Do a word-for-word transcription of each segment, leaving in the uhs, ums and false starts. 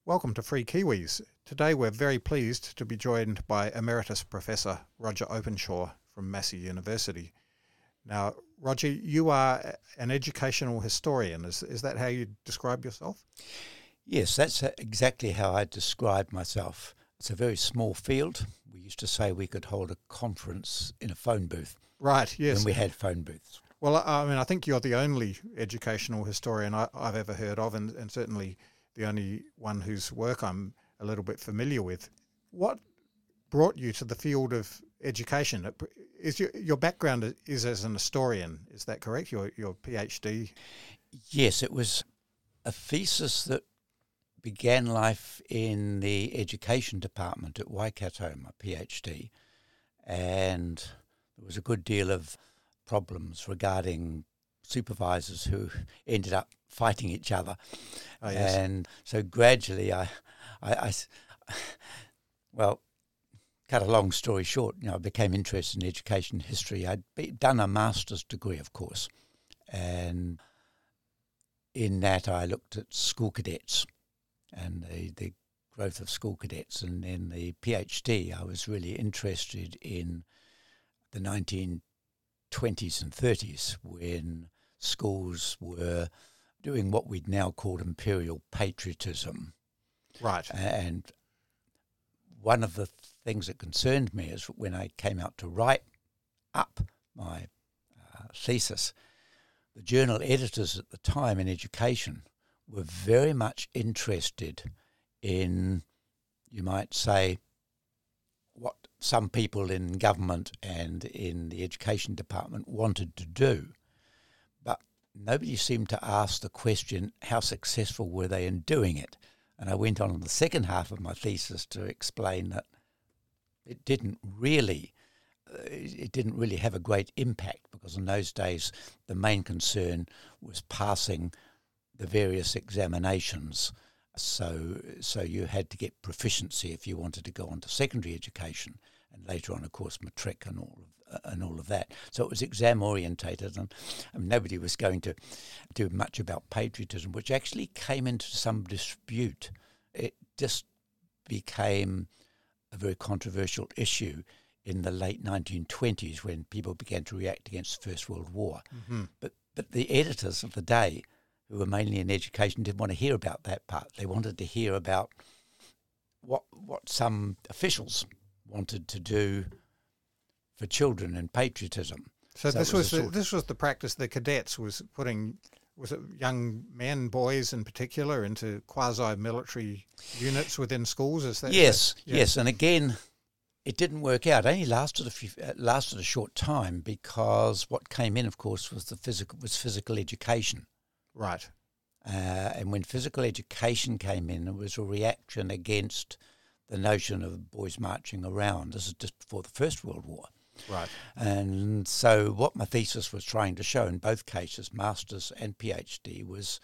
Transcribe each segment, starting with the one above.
Welcome to Free Kiwis. Today we're very pleased to be joined by Emeritus Professor Roger Openshaw from Massey University. Now, Roger, you are an educational historian. Is, is that how you describe yourself? Yes, that's exactly how I describe myself. It's a very small field. We used to say we could hold a conference in a phone booth. Right, yes. When we had phone booths. Well, I mean, I think you're the only educational historian I, I've ever heard of, and, and certainly the only one whose work I'm a little bit familiar with. What brought you to the field of education? Is your, your background is as an historian, is that correct? Your your PhD? Yes, it was a thesis that began life in the education department at Waikato, my PhD, and there was a good deal of problems regarding supervisors who ended up fighting each other. Oh, yes. And so gradually I, I, I, well, cut a long story short, you know, I became interested in education history. I'd be, done a master's degree, of course, and in that I looked at school cadets and the, the growth of school cadets. And in the PhD, I was really interested in the nineteen twenties and thirties when schools were doing what we'd now call imperial patriotism. Right. And one of the things that concerned me is when I came out to write up my uh, thesis, the journal editors at the time in education were very much interested in, you might say, what some people in government and in the education department wanted to do. But nobody seemed to ask the question, how successful were they in doing it? And I went on in the second half of my thesis to explain that it didn't really, uh, it didn't really have a great impact, because in those days the main concern was passing the various examinations. So so you had to get proficiency if you wanted to go on to secondary education, and later on, of course, matric and all of, uh, and all of that. So it was exam orientated, and, and nobody was going to do much about patriotism, which actually came into some dispute. It just became a very controversial issue in the late nineteen twenties when people began to react against the First World War. Mm-hmm. But but the editors of the day, who were mainly in education, didn't want to hear about that part. They wanted to hear about what what some officials wanted to do for children and patriotism. So, So this it was was a the, sort- this was the practice the cadets was putting, was it young men, boys in particular, into quasi-military units within schools? Is that Yes, that, yeah. yes, and again, it didn't work out. It only lasted a few, uh, lasted a short time, because what came in, of course, was the physical was physical education. Right. Uh, and when physical education came in, there was a reaction against the notion of boys marching around. This is just before the First World War. Right. And so what my thesis was trying to show in both cases, master's and PhD, was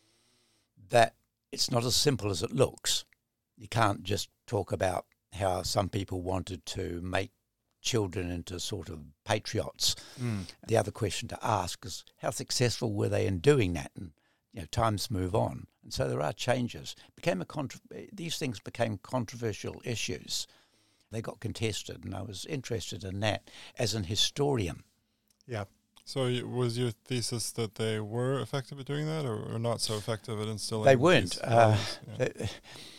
that it's not as simple as it looks. You can't just talk about how some people wanted to make children into sort of patriots. Mm. The other question to ask is, how successful were they in doing that? And you know, times move on, and so there are changes. Became a contra- these things became controversial issues. They got contested, and I was interested in that as an historian. Yeah. So y- was your thesis that they were effective at doing that, or, or not so effective at instilling? They weren't. these Uh, values? Yeah. it,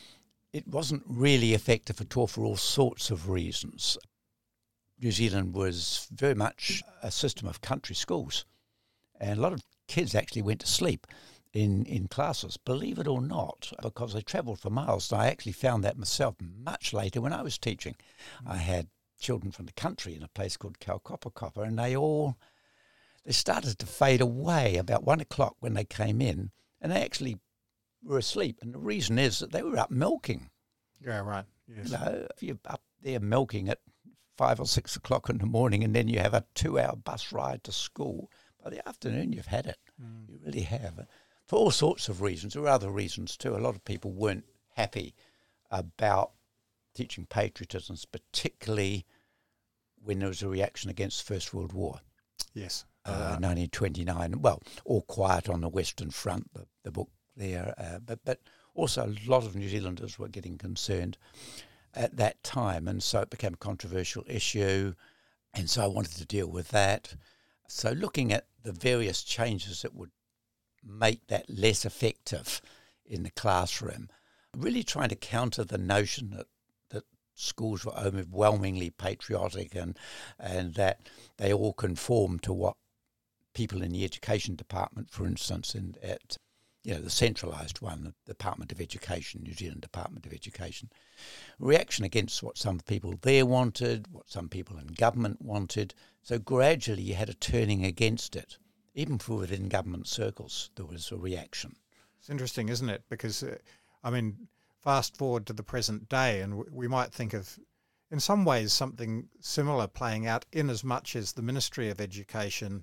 it wasn't really effective at all for all sorts of reasons. New Zealand was very much a system of country schools, and a lot of kids actually went to sleep in, in classes, believe it or not, because they travelled for miles. And I actually found that myself much later when I was teaching. Mm. I had children from the country in a place called Kaukopakapa, and they all, they started to fade away about one o'clock when they came in, and they actually were asleep. And the reason is that they were up milking. Yeah, right. Yes. You know, if you're up there milking at five or six o'clock in the morning, and then you have a two-hour bus ride to school, by the afternoon you've had it. Mm. You really have. For all sorts of reasons. There were other reasons too. A lot of people weren't happy about teaching patriotism, particularly when there was a reaction against the First World War. Yes. Uh, uh, nineteen twenty-nine. Well, All Quiet on the Western Front, the, the book there. Uh, but, but Also, a lot of New Zealanders were getting concerned at that time, and so it became a controversial issue, and so I wanted to deal with that. So looking at the various changes that would make that less effective in the classroom, really trying to counter the notion that, that schools were overwhelmingly patriotic and and that they all conform to what people in the education department, for instance, in at you know the centralised one, the Department of Education, New Zealand Department of Education, reaction against what some people there wanted, what some people in government wanted. So gradually you had a turning against it. Even from within government circles, there was a reaction. It's interesting, isn't it? Because, uh, I mean, fast forward to the present day, and w- we might think of, in some ways, something similar playing out in as much as the Ministry of Education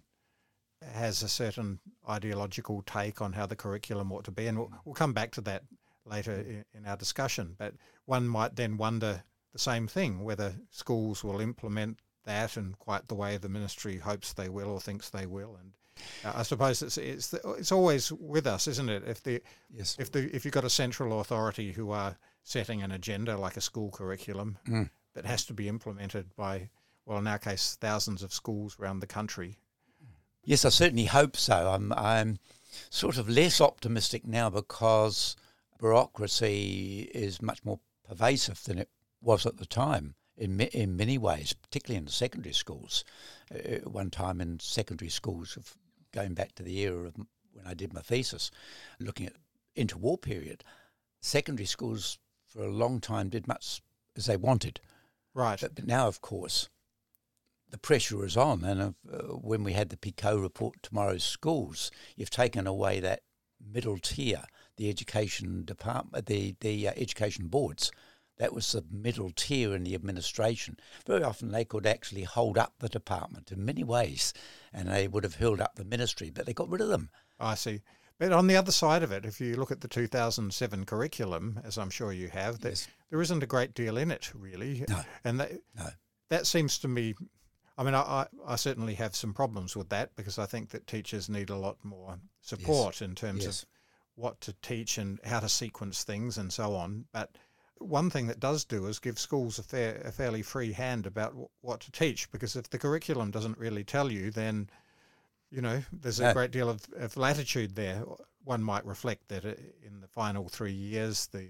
has a certain ideological take on how the curriculum ought to be. And we'll, we'll come back to that later in, in our discussion. But one might then wonder the same thing, whether schools will implement that in quite the way the ministry hopes they will or thinks they will. And Uh, I suppose it's it's the, it's always with us, isn't it? If the Yes. if the if you've got a central authority who are setting an agenda like a school curriculum Mm. that has to be implemented by, well, in our case, thousands of schools around the country. Yes, I certainly hope so. I'm I'm sort of less optimistic now because bureaucracy is much more pervasive than it was at the time. In in many ways, particularly in the secondary schools. Uh, one time in secondary schools, of going back to the era of when I did my thesis, looking at interwar period, secondary schools for a long time did much as they wanted. Right. But, but now, of course, the pressure is on. And uh, when we had the Picot report, Tomorrow's Schools, you've taken away that middle tier, the education department, the the uh, education boards. That was the middle tier in the administration. Very often they could actually hold up the department in many ways, and they would have held up the ministry, but they got rid of them. I see. But on the other side of it, if you look at the two thousand seven curriculum, as I'm sure you have, that Yes. there isn't a great deal in it, really. No. And that, No. that seems to me, I mean, I, I, I certainly have some problems with that because I think that teachers need a lot more support in terms Yes. of what to teach and how to sequence things and so on. But one thing that does do is give schools a, fair, a fairly free hand about w- what to teach, because if the curriculum doesn't really tell you, then, you know, there's a No. great deal of, of latitude there. One might reflect that uh, in the final three years, the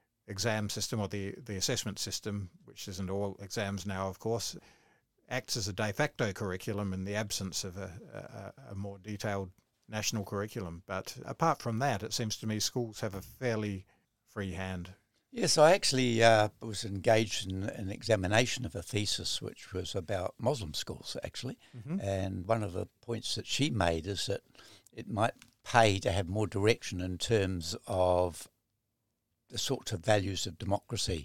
exam system or the, the assessment system, which isn't all exams now, of course, acts as a de facto curriculum in the absence of a, a, a more detailed national curriculum. But apart from that, it seems to me schools have a fairly free hand. Yes, I actually uh, was engaged in an examination of a thesis which was about Muslim schools, actually. Mm-hmm. And one of the points that she made is that it might pay to have more direction in terms of the sorts of values of democracy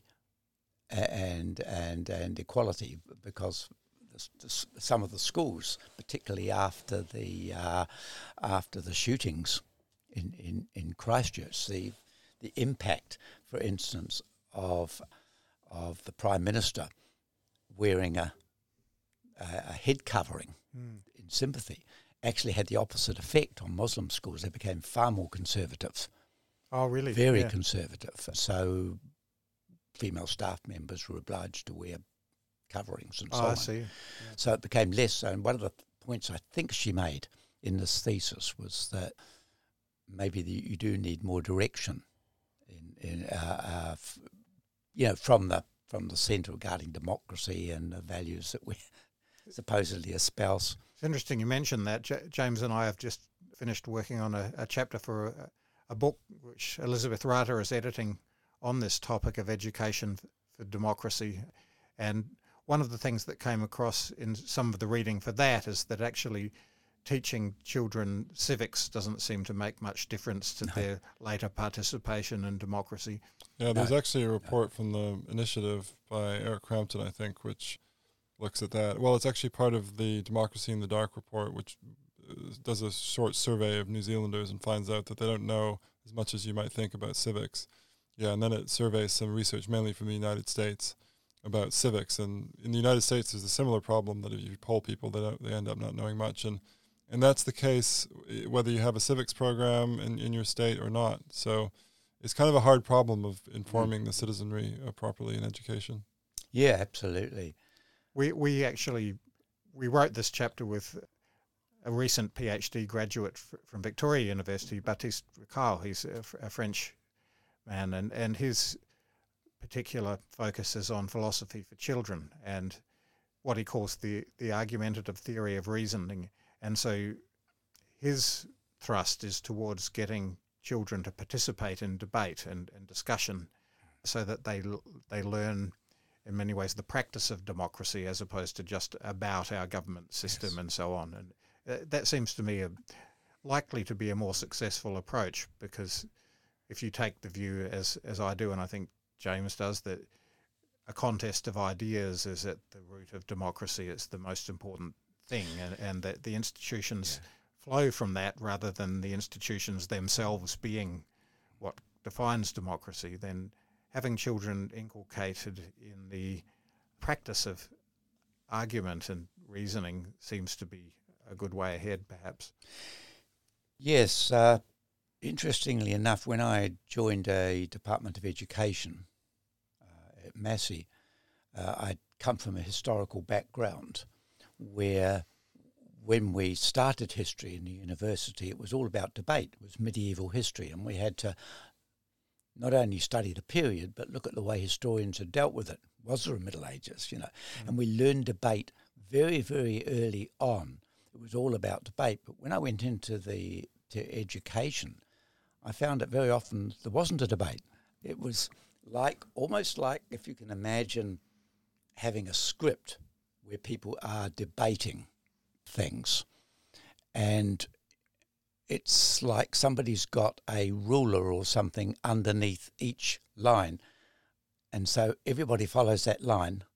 and and and equality, because the, the, some of the schools, particularly after the uh, after the shootings in, in, in Christchurch, the the impact, for instance, of of the Prime Minister wearing a a, a head covering Mm. in sympathy actually had the opposite effect on Muslim schools. They became far more conservative, Oh, really? very Yeah. conservative. So female staff members were obliged to wear coverings and so Oh, I on. see. So it became less so. And one of the points I think she made in this thesis was that maybe the, you do need more direction in, in uh, uh, f- you know, from the from the centre regarding democracy and the values that we supposedly espouse. It's interesting you mentioned that. J- James and I have just finished working on a, a chapter for a, a book which Elizabeth Rata is editing on this topic of education f- for democracy. And one of the things that came across in some of the reading for that is that actually teaching children civics doesn't seem to make much difference to No. their later participation in democracy. Yeah, there's No. actually a report from the initiative by Eric Crampton, I think, which looks at that. Well, it's actually part of the Democracy in the Dark report, which uh, does a short survey of New Zealanders and finds out that they don't know as much as you might think about civics. Yeah, and then it surveys some research, mainly from the United States, about civics. And in the United States, there's a similar problem that if you poll people, they don't, they end up not knowing much. And and that's the case whether you have a civics program in, in your state or not. So it's kind of a hard problem of informing mm. the citizenry uh, properly in education. Yeah, absolutely. We we actually we wrote this chapter with a recent PhD graduate f- from Victoria University, Baptiste Ricard. He's a, a French man, and, and his particular focus is on philosophy for children and what he calls the, the argumentative theory of reasoning. And so his thrust is towards getting children to participate in debate and, and discussion so that they they learn in many ways the practice of democracy as opposed to just about our government system yes. and so on. And uh, that seems to me a, likely to be a more successful approach, because if you take the view as, as I do, and I think James does, that a contest of ideas is at the root of democracy, it's the most important thing, and, and that the institutions yeah. flow from that rather than the institutions themselves being what defines democracy, then having children inculcated in the practice of argument and reasoning seems to be a good way ahead, perhaps. Yes. Uh, interestingly enough, when I joined a Department of Education uh, at Massey, uh, I'd come from a historical background where when we started history in the university, it was all about debate. It was medieval history, and we had to not only study the period, but look at the way historians had dealt with it. Was there a Middle Ages, you know? Mm. And we learned debate very, very early on. It was all about debate. But when I went into the to education, I found that very often there wasn't a debate. It was like, almost like, if you can imagine having a script where people are debating things, and it's like somebody's got a ruler or something underneath each line, and so everybody follows that line,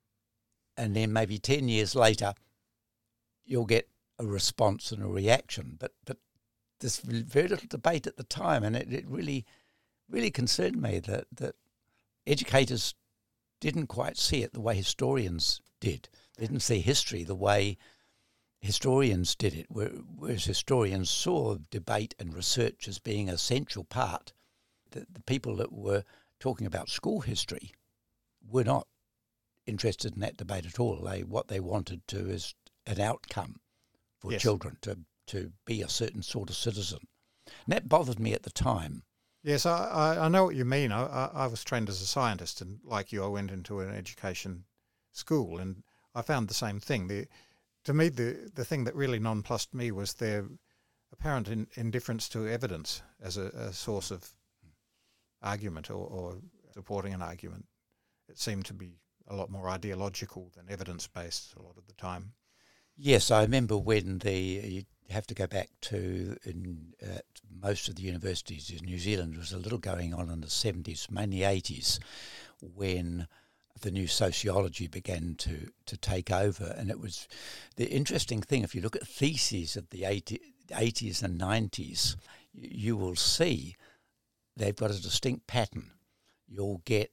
and then maybe ten years later you'll get a response and a reaction, but but there's very little debate at the time, and it, it really really concerned me that, that educators didn't quite see it the way historians did. They didn't see history the way historians did it, whereas historians saw debate and research as being a central part. The, the people that were talking about school history were not interested in that debate at all. They what they wanted to is an outcome for yes. children to, to be a certain sort of citizen. And that bothered me at the time. Yes, I, I know what you mean. I, I, I was trained as a scientist, and like you, I went into an education school, and I found the same thing. The To me, the, the thing that really nonplussed me was their apparent in, indifference to evidence as a, a source of argument or, or supporting an argument. It seemed to be a lot more ideological than evidence-based a lot of the time. Yes, I remember when the, you have to go back to, in uh, most of the universities in New Zealand, there was a little going on in the seventies, mainly eighties, when the new sociology began to, to take over. And it was the interesting thing, if you look at theses of the eighties and nineties, you, you will see they've got a distinct pattern. You'll get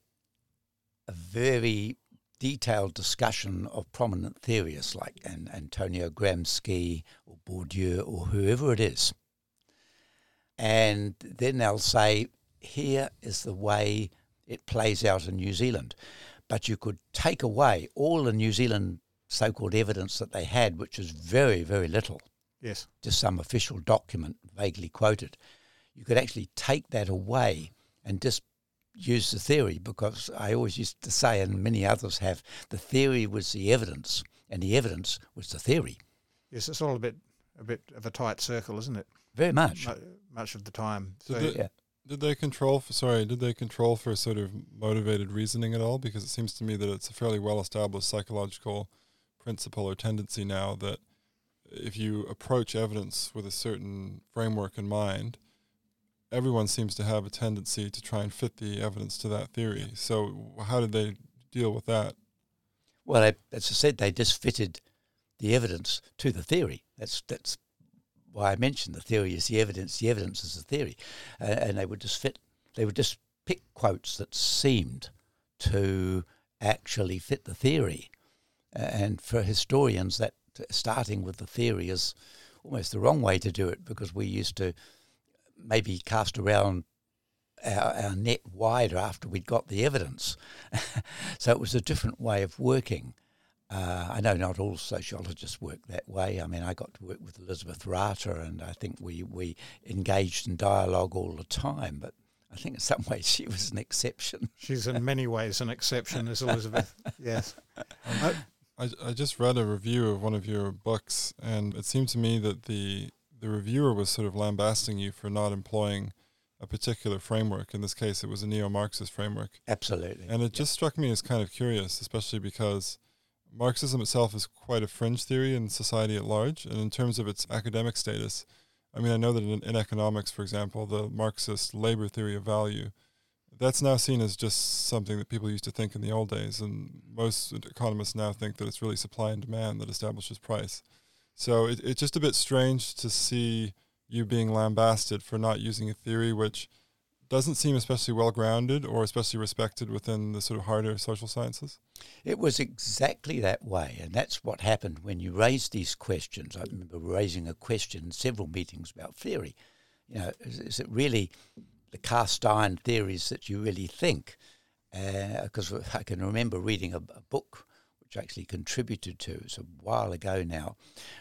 a very detailed discussion of prominent theorists like an, Antonio Gramsci or Bourdieu or whoever it is. And then they'll say, here is the way it plays out in New Zealand. But you could take away all the New Zealand so-called evidence that they had, which is very, very little. Yes. Just some official document vaguely quoted. You could actually take that away and just use the theory, because I always used to say, and many others have, the theory was the evidence and the evidence was the theory. Yes, it's all a bit a bit of a tight circle, isn't it? Very much. Much, much of the time. Did, so, they, yeah. did they control, for, sorry, did they control for sort of motivated reasoning at all? Because it seems to me that it's a fairly well-established psychological principle or tendency now that if you approach evidence with a certain framework in mind, everyone seems to have a tendency to try and fit the evidence to that theory. So how did they deal with that? Well, I, as I said, they just fitted the evidence to the theory. That's that's why I mentioned the theory is the evidence, the evidence is the theory. Uh, and they would just fit, they would just pick quotes that seemed to actually fit the theory. Uh, and for historians, that starting with the theory is almost the wrong way to do it, because we used to maybe cast around our, our net wider after we'd got the evidence. So it was a different way of working. Uh, I know not all sociologists work that way. I mean, I got to work with Elizabeth Rata, and I think we, we engaged in dialogue all the time, but I think in some ways she was an exception. She's in many ways an exception, is Elizabeth. Yes. I, I, I just read a review of one of your books, and it seemed to me that the the reviewer was sort of lambasting you for not employing a particular framework. In this case, it was a neo-Marxist framework. Absolutely. And it just struck me as kind of curious, especially because Marxism itself is quite a fringe theory in society at large, and in terms of its academic status, I mean, I know that in, in economics, for example, the Marxist labor theory of value, that's now seen as just something that people used to think in the old days, and most economists now think that it's really supply and demand that establishes price. So it, it's just a bit strange to see you being lambasted for not using a theory which doesn't seem especially well-grounded or especially respected within the sort of harder social sciences. It was exactly that way, and that's what happened when you raised these questions. I remember raising a question in several meetings about theory. You know, is, is it really the cast iron theories that you really think? Because uh, I can remember reading a, a book which I actually contributed to, it's a while ago now,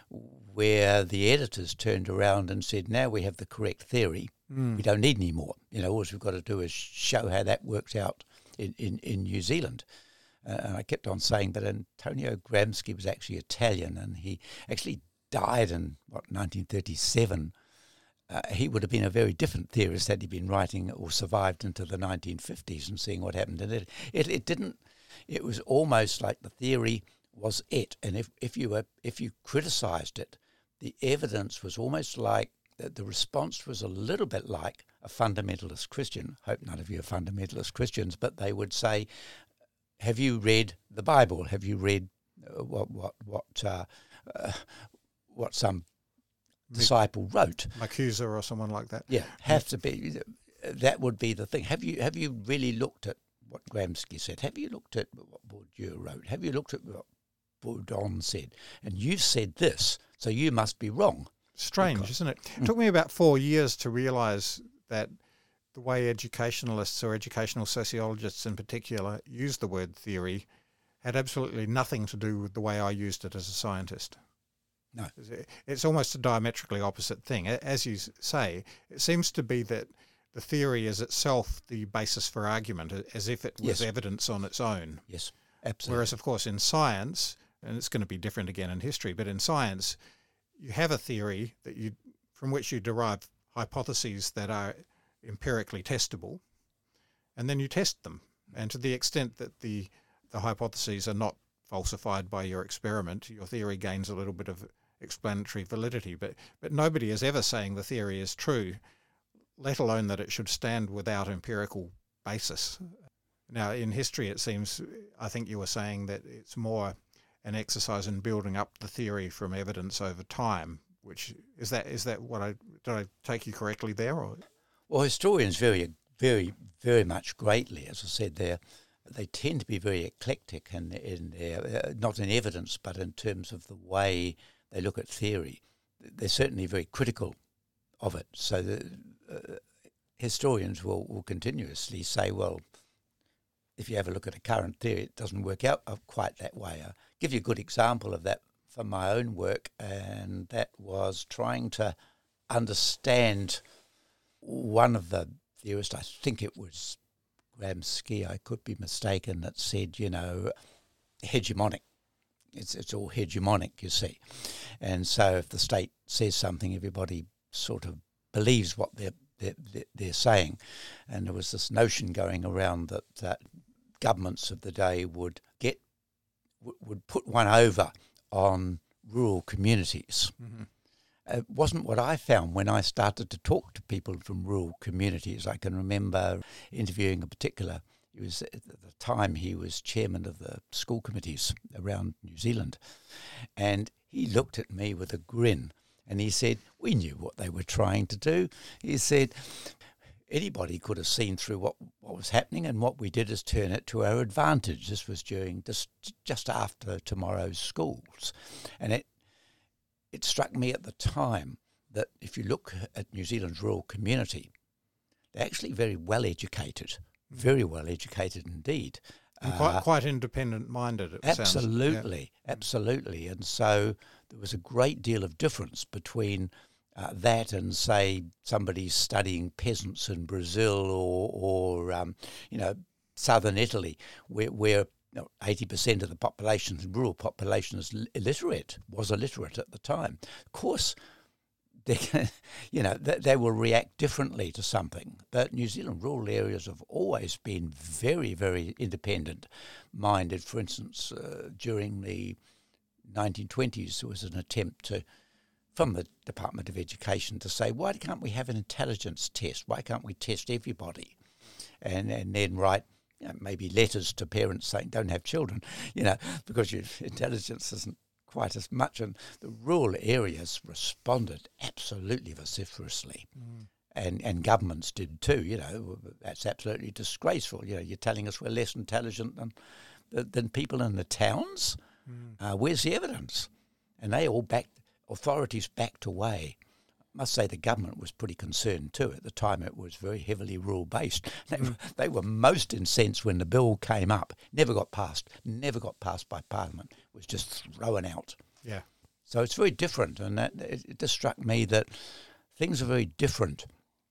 where the editors turned around and said, now we have the correct theory, mm. we don't need any more. You know, all we've got to do is show how that works out in, in, in New Zealand. Uh, and I kept on saying, but Antonio Gramsci was actually Italian, and he actually died in, what, nineteen thirty-seven. Uh, he would have been a very different theorist had he been writing or survived into the nineteen fifties and seeing what happened in it. It, it didn't, it was almost like the theory was it. And if, if you were, if you criticised it, the evidence was almost like, the, the response was a little bit like a fundamentalist Christian. Hope none of you are fundamentalist Christians, but they would say, have you read the Bible? Have you read uh, what what what uh, uh, what some disciple wrote? Marcuse or someone like that. Yeah, have to be. That would be the thing. Have you have you really looked at what Gramsci said? Have you looked at what Bourdieu wrote? Have you looked at what Bourdon said? And you've said this, so you must be wrong. Strange, because, isn't it? It took me about four years to realise that the way educationalists or educational sociologists in particular use the word theory had absolutely nothing to do with the way I used it as a scientist. No. It's almost a diametrically opposite thing. As you say, it seems to be that the theory is itself the basis for argument, as if it was yes. evidence on its own. Yes, absolutely. Whereas, of course, in science, and it's going to be different again in history, but in science, you have a theory that you from which you derive hypotheses that are empirically testable, and then you test them. And to the extent that the the hypotheses are not falsified by your experiment, your theory gains a little bit of explanatory validity. But but nobody is ever saying the theory is true, let alone that it should stand without empirical basis. Now, in history, it seems, I think you were saying that it's more an exercise in building up the theory from evidence over time, which is that is that what I, did I take you correctly there? Or? Well, historians vary, very, very much greatly. As I said, they they tend to be very eclectic in, in their, uh, not in evidence, but in terms of the way they look at theory. They're certainly very critical of it. So the uh, historians will, will continuously say, well, if you have a look at a current theory, it doesn't work out quite that way. I'll give you a good example of that from my own work, and that was trying to understand one of the theorists, I think it was Gramsci, I could be mistaken, that said, you know, hegemonic. It's it's all hegemonic, you see. And so if the state says something, everybody sort of believes what they're, they're, they're saying. And there was this notion going around that, that governments of the day would get, would put one over on rural communities. Mm-hmm. It wasn't what I found when I started to talk to people from rural communities. I can remember interviewing a particular, he was at the time he was chairman of the school committees around New Zealand, and he looked at me with a grin and he said, we knew what they were trying to do. He said, anybody could have seen through what, what was happening, and what we did is turn it to our advantage. This was during just, just after tomorrow's schools. And it It struck me at the time that if you look at New Zealand's rural community, they're actually very well educated, very well educated indeed. And quite Uh, quite independent-minded, it sounds. absolutely, Yeah. absolutely. And so there was a great deal of difference between uh, that and, say, somebody studying peasants in Brazil or, or um, you know, southern Italy, where, where you know, eighty percent of the population, the rural population, is illiterate, was illiterate at the time. Of course, they, can, you know, they, they will react differently to something. But New Zealand rural areas have always been very, very independent-minded. For instance, uh, during the nineteen twenties, there was an attempt to, from the Department of Education, to say, why can't we have an intelligence test? Why can't we test everybody? And and then write, you know, maybe letters to parents saying, don't have children, you know, because your intelligence isn't quite as much. And the rural areas responded absolutely vociferously. Mm. And and governments did too, you know. That's absolutely disgraceful. You know, you're telling us we're less intelligent than than people in the towns? Mm. Uh, where's the evidence? And they all backed, authorities backed away. I must say the government was pretty concerned too. At the time it was very heavily rural-based. They, mm. they were most incensed when the bill came up. Never got passed, never got passed by Parliament. It was just thrown out. Yeah. So it's very different, and that, it, it just struck me that things are very different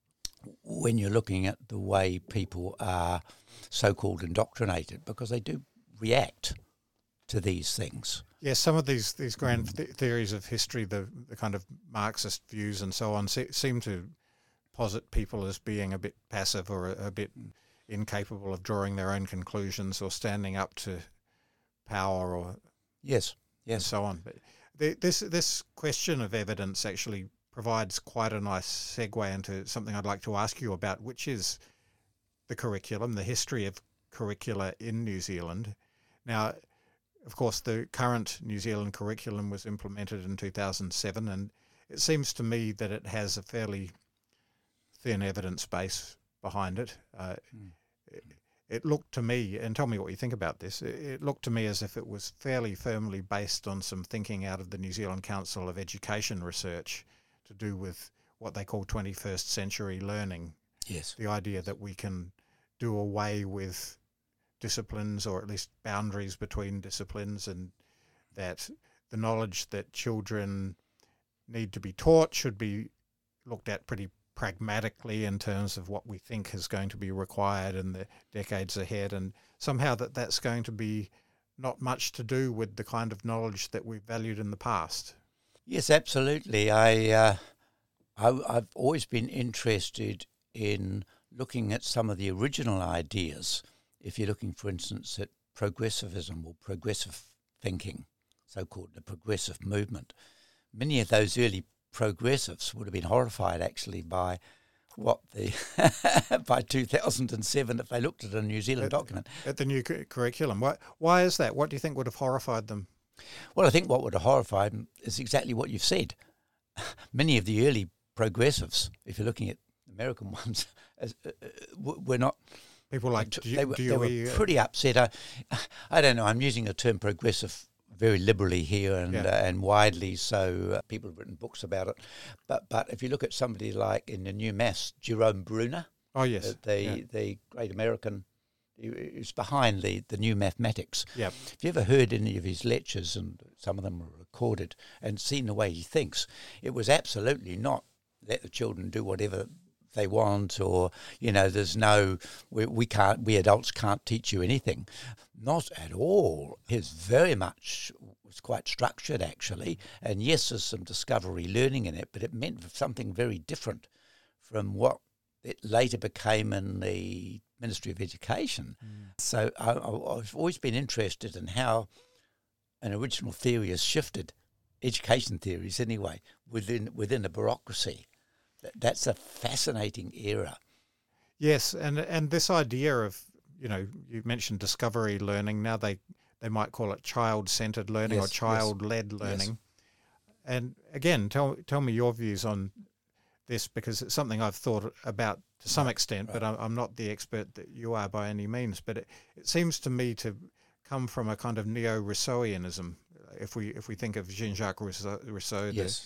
when you're looking at the way people are so-called indoctrinated, because they do react to these things. Yeah, some of these these grand th- theories of history, the, the kind of Marxist views and so on, se- seem to posit people as being a bit passive or a, a bit incapable of drawing their own conclusions or standing up to power or yes, yes, and so on. But the, this this question of evidence actually provides quite a nice segue into something I'd like to ask you about, which is the curriculum, the history of curricula in New Zealand. Now, of course, the current New Zealand curriculum was implemented in two thousand seven, and it seems to me that it has a fairly thin evidence base behind it. Uh, mm. it, it looked to me, and tell me what you think about this, it, it looked to me as if it was fairly firmly based on some thinking out of the New Zealand Council of Education research to do with what they call twenty-first century learning. Yes. The idea that we can do away with disciplines, or at least boundaries between disciplines, and that the knowledge that children need to be taught should be looked at pretty pragmatically in terms of what we think is going to be required in the decades ahead, and somehow that that's going to be not much to do with the kind of knowledge that we've valued in the past. Yes, absolutely. I, uh, I I've always been interested in looking at some of the original ideas. If you're looking, for instance, at progressivism or progressive thinking, so-called the progressive movement, many of those early progressives would have been horrified actually by what the by two thousand seven if they looked at a New Zealand at, document. At the new cu- curriculum. Why, why is that? What do you think would have horrified them? Well, I think what would have horrified them is exactly what you've said. Many of the early progressives, if you're looking at American ones, as, uh, were not... People like they, they, were, Dewey, they were pretty upset. I, I don't know. I'm using the term progressive very liberally here and yeah. uh, and widely, so uh, people have written books about it. But but if you look at somebody like in the New Maths, Jerome Bruner, oh yes, uh, the yeah. the great American, who's behind the, the new mathematics. Yeah. If you ever heard any of his lectures, and some of them were recorded, and seen the way he thinks, it was absolutely not let the children do whatever they want, or you know, there's no we, we can't we adults can't teach you anything. Not at all. His very much was quite structured actually, and yes, there's some discovery learning in it, but it meant something very different from what it later became in the Ministry of Education. Mm. So I, I've always been interested in how an original theory has shifted, education theories anyway, within within a bureaucracy. That's a fascinating era. Yes, and and this idea of, you know, you mentioned discovery learning. Now they, they might call it child-centered learning yes, or child-led yes, learning. Yes. And again, tell tell me your views on this, because it's something I've thought about to some right, extent, right. but I'm, I'm not the expert that you are by any means. But it, it seems to me to come from a kind of neo-Rousseauianism. If we if we think of Jean-Jacques Rousseau, Rousseau yes, the, yes. the French philosopher yes. in, from what seventeenth, eighteenth century,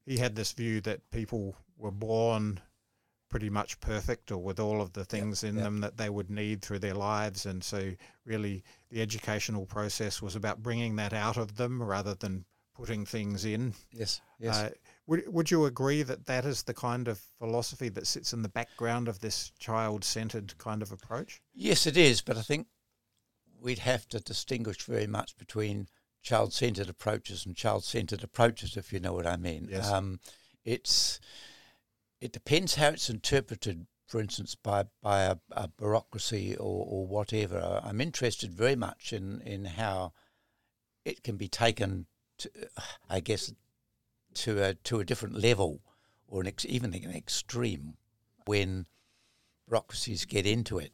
he had this view that people were born pretty much perfect, or with all of the things yep, in yep. them that they would need through their lives, and so really the educational process was about bringing that out of them rather than putting things in. Yes, yes. Uh, would would you agree that that is the kind of philosophy that sits in the background of this child-centred kind of approach? Yes, it is, but I think we'd have to distinguish very much between child-centred approaches and child-centred approaches, if you know what I mean. Yes. Um, it's it depends how it's interpreted, for instance, by by a, a bureaucracy or, or whatever. I'm interested very much in, in how it can be taken to, I guess, to a to a different level, or an ex, even an extreme, when bureaucracies get into it.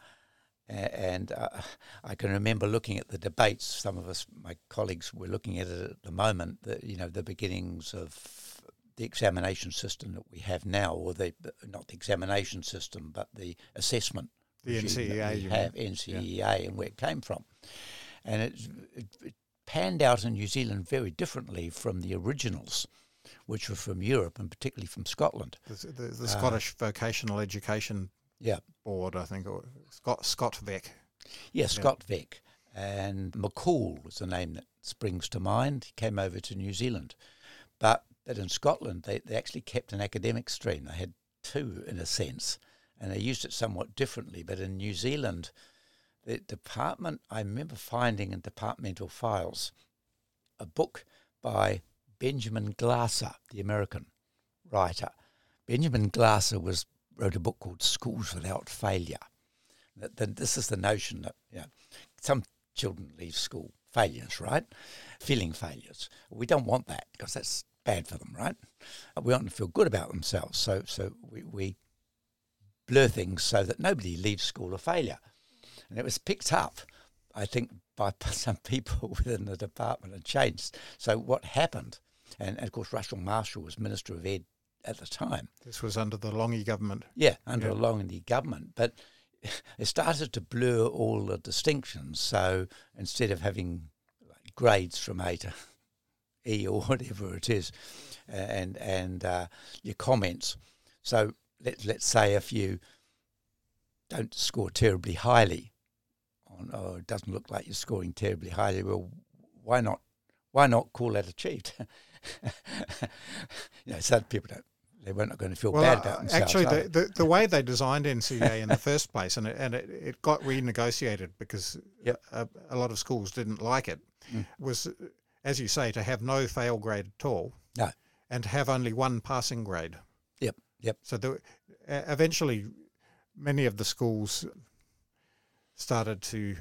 And uh, I can remember looking at the debates. Some of us, my colleagues, were looking at it at the moment. The, you know, the beginnings of the examination system that we have now, or the not the examination system, but the assessment. The N C E A, that we you have mean? N C E A, yeah. and where it came from, and it, it, it panned out in New Zealand very differently from the originals, which were from Europe and particularly from Scotland. The, the, the Scottish uh, Vocational Education yeah. Board, I think, or Scott ScotVec. Yeah, ScotVec. Yeah. And McCool was the name that springs to mind. He came over to New Zealand. But, but in Scotland, they, they actually kept an academic stream. They had two, in a sense, and they used it somewhat differently. But in New Zealand, the department, I remember finding in departmental files a book by Benjamin Glasser, the American writer. Benjamin Glasser was wrote a book called Schools Without Failure. That, that this is the notion that, you know, some children leave school failures, right? Feeling failures. We don't want that because that's bad for them, right? We want them to feel good about themselves. So so we, we blur things so that nobody leaves school a failure. And it was picked up, I think, by some people within the department and changed. So what happened, and, and of course Russell Marshall was Minister of Ed at the time. This was under the Longy government. Yeah, under yeah. the Longy government. But it started to blur all the distinctions. So instead of having like grades from A to E or whatever it is, and and uh, your comments. So let, let's say if you don't score terribly highly, on, or it doesn't look like you're scoring terribly highly, well, why not? Why not call that achieved? You know, so people don't. They weren't not going to feel well, bad about themselves. Actually, the, the the way they designed N C E A in the first place, and it, and it, it got renegotiated because yep. a, a lot of schools didn't like it, mm. was, as you say, to have no fail grade at all. No. And to have only one passing grade. Yep, yep. So the, uh, eventually, many of the schools started to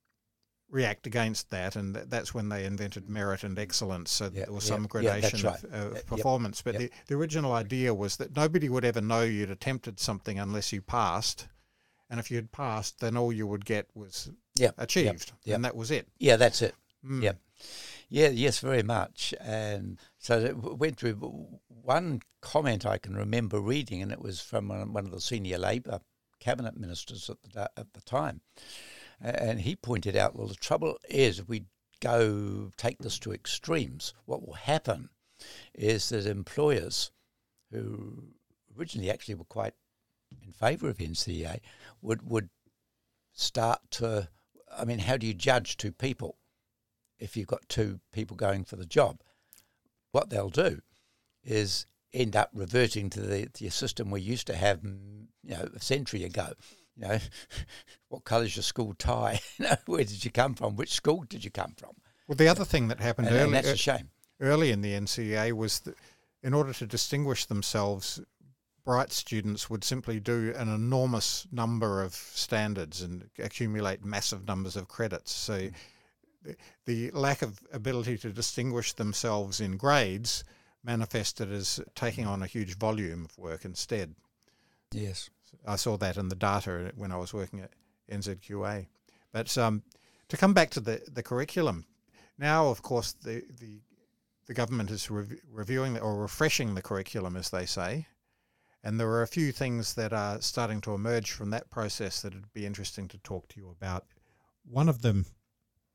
react against that, and th- that's when they invented merit and excellence, so that yep, there was yep, some gradation yep, right. of, of yep, performance. But yep. the, the original idea was that nobody would ever know you'd attempted something unless you passed, and if you'd passed, then all you would get was yep, achieved, yep, yep. and that was it. Yeah, that's it. Mm. Yep. Yeah, yes, very much. And so it went through one comment I can remember reading, and it was from one of the senior Labour cabinet ministers at the, at the time. And he pointed out, well, the trouble is if we go take this to extremes, what will happen is that employers who originally actually were quite in favour of N C E A would, would start to, I mean, how do you judge two people if you've got two people going for the job? What they'll do is end up reverting to the, the system we used to have, you know, a century ago. You know, what colour's your school tie? You know, where did you come from? Which school did you come from? Well, the other thing that happened and, early, and that's a shame. early in the N C E A was that in order to distinguish themselves, bright students would simply do an enormous number of standards and accumulate massive numbers of credits. So mm. the, the lack of ability to distinguish themselves in grades manifested as taking on a huge volume of work instead. Yes. I saw that in the data when I was working at N Z Q A. But um, to come back to the, the curriculum, now, of course, the the, the government is rev- reviewing the, or refreshing the curriculum, as they say, and there are a few things that are starting to emerge from that process that would be interesting to talk to you about. One of them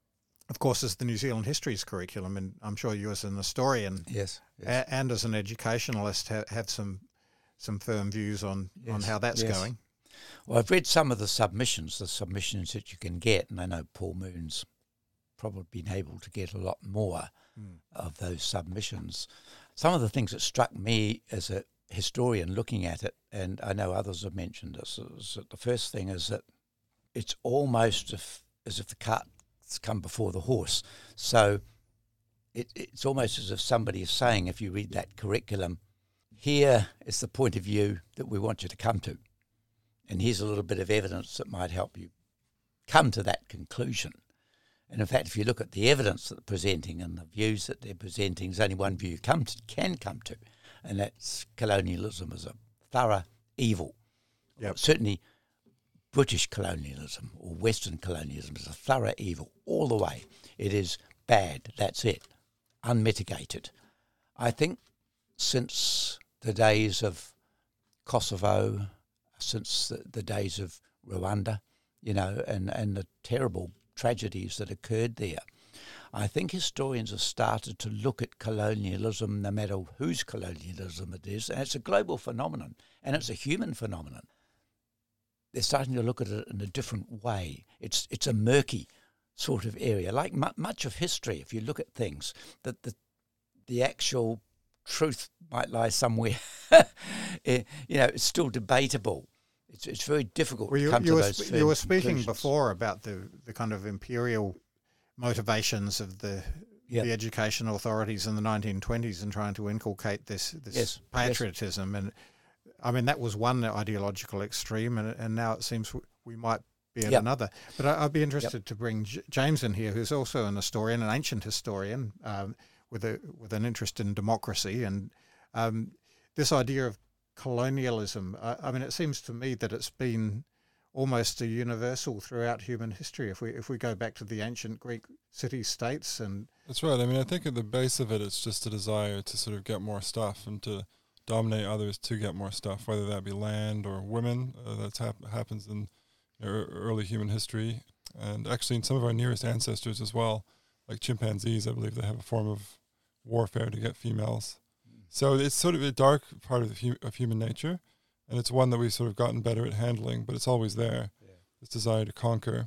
of course, is the New Zealand Histories curriculum, and I'm sure you as an historian Yes. yes. a, and as an educationalist ha- have some some firm views on, Yes, on how that's yes. going. Well, I've read some of the submissions, the submissions that you can get, and I know Paul Moon's probably been able to get a lot more Mm. of those submissions. Some of the things that struck me as a historian looking at it, and I know others have mentioned this, is that the first thing is that it's almost if, as if the cart's come before the horse. So it, it's almost as if somebody is saying, if you read that curriculum, here is the point of view that we want you to come to. And here's a little bit of evidence that might help you come to that conclusion. And in fact, if you look at the evidence that they're presenting and the views that they're presenting, there's only one view you come to, can come to, and that's colonialism as a thorough evil. Yep. Certainly British colonialism or Western colonialism is a thorough evil all the way. It is bad, that's it, unmitigated. I think since the days of Kosovo, since the, the days of Rwanda, you know, and, and the terrible tragedies that occurred there, I think historians have started to look at colonialism, no matter whose colonialism it is, and it's a global phenomenon, and it's a human phenomenon. They're starting to look at it in a different way. It's it's a murky sort of area, like mu- much of history. If you look at things, that the the actual truth might lie somewhere. you know, it's still debatable. It's it's very difficult Well, you, to come you, to were, those sp- firm you were speaking conclusions. before about the, the kind of imperial motivations of the Yep. the education authorities in the nineteen twenties and trying to inculcate this this Yes, patriotism. And I mean, that was one ideological extreme, and, and now it seems w- we might be at Yep. another. But I, I'd be interested to bring J- James in here, who's also an historian, an ancient historian, um, with a with an interest in democracy and um, this idea of colonialism. I, I mean, it seems to me that it's been almost a universal throughout human history. If we if we go back to the ancient Greek city-states, and That's right. I mean, I think at the base of it, it's just a desire to sort of get more stuff and to dominate others to get more stuff, whether that be land or women. Uh, that's hap- happens in er- early human history, and actually in some of our nearest ancestors as well, like chimpanzees. I believe they have a form of warfare to get females. So it's sort of a dark part of, the hu- of human nature, and it's one that we've sort of gotten better at handling, but it's always there, Yeah. this desire to conquer.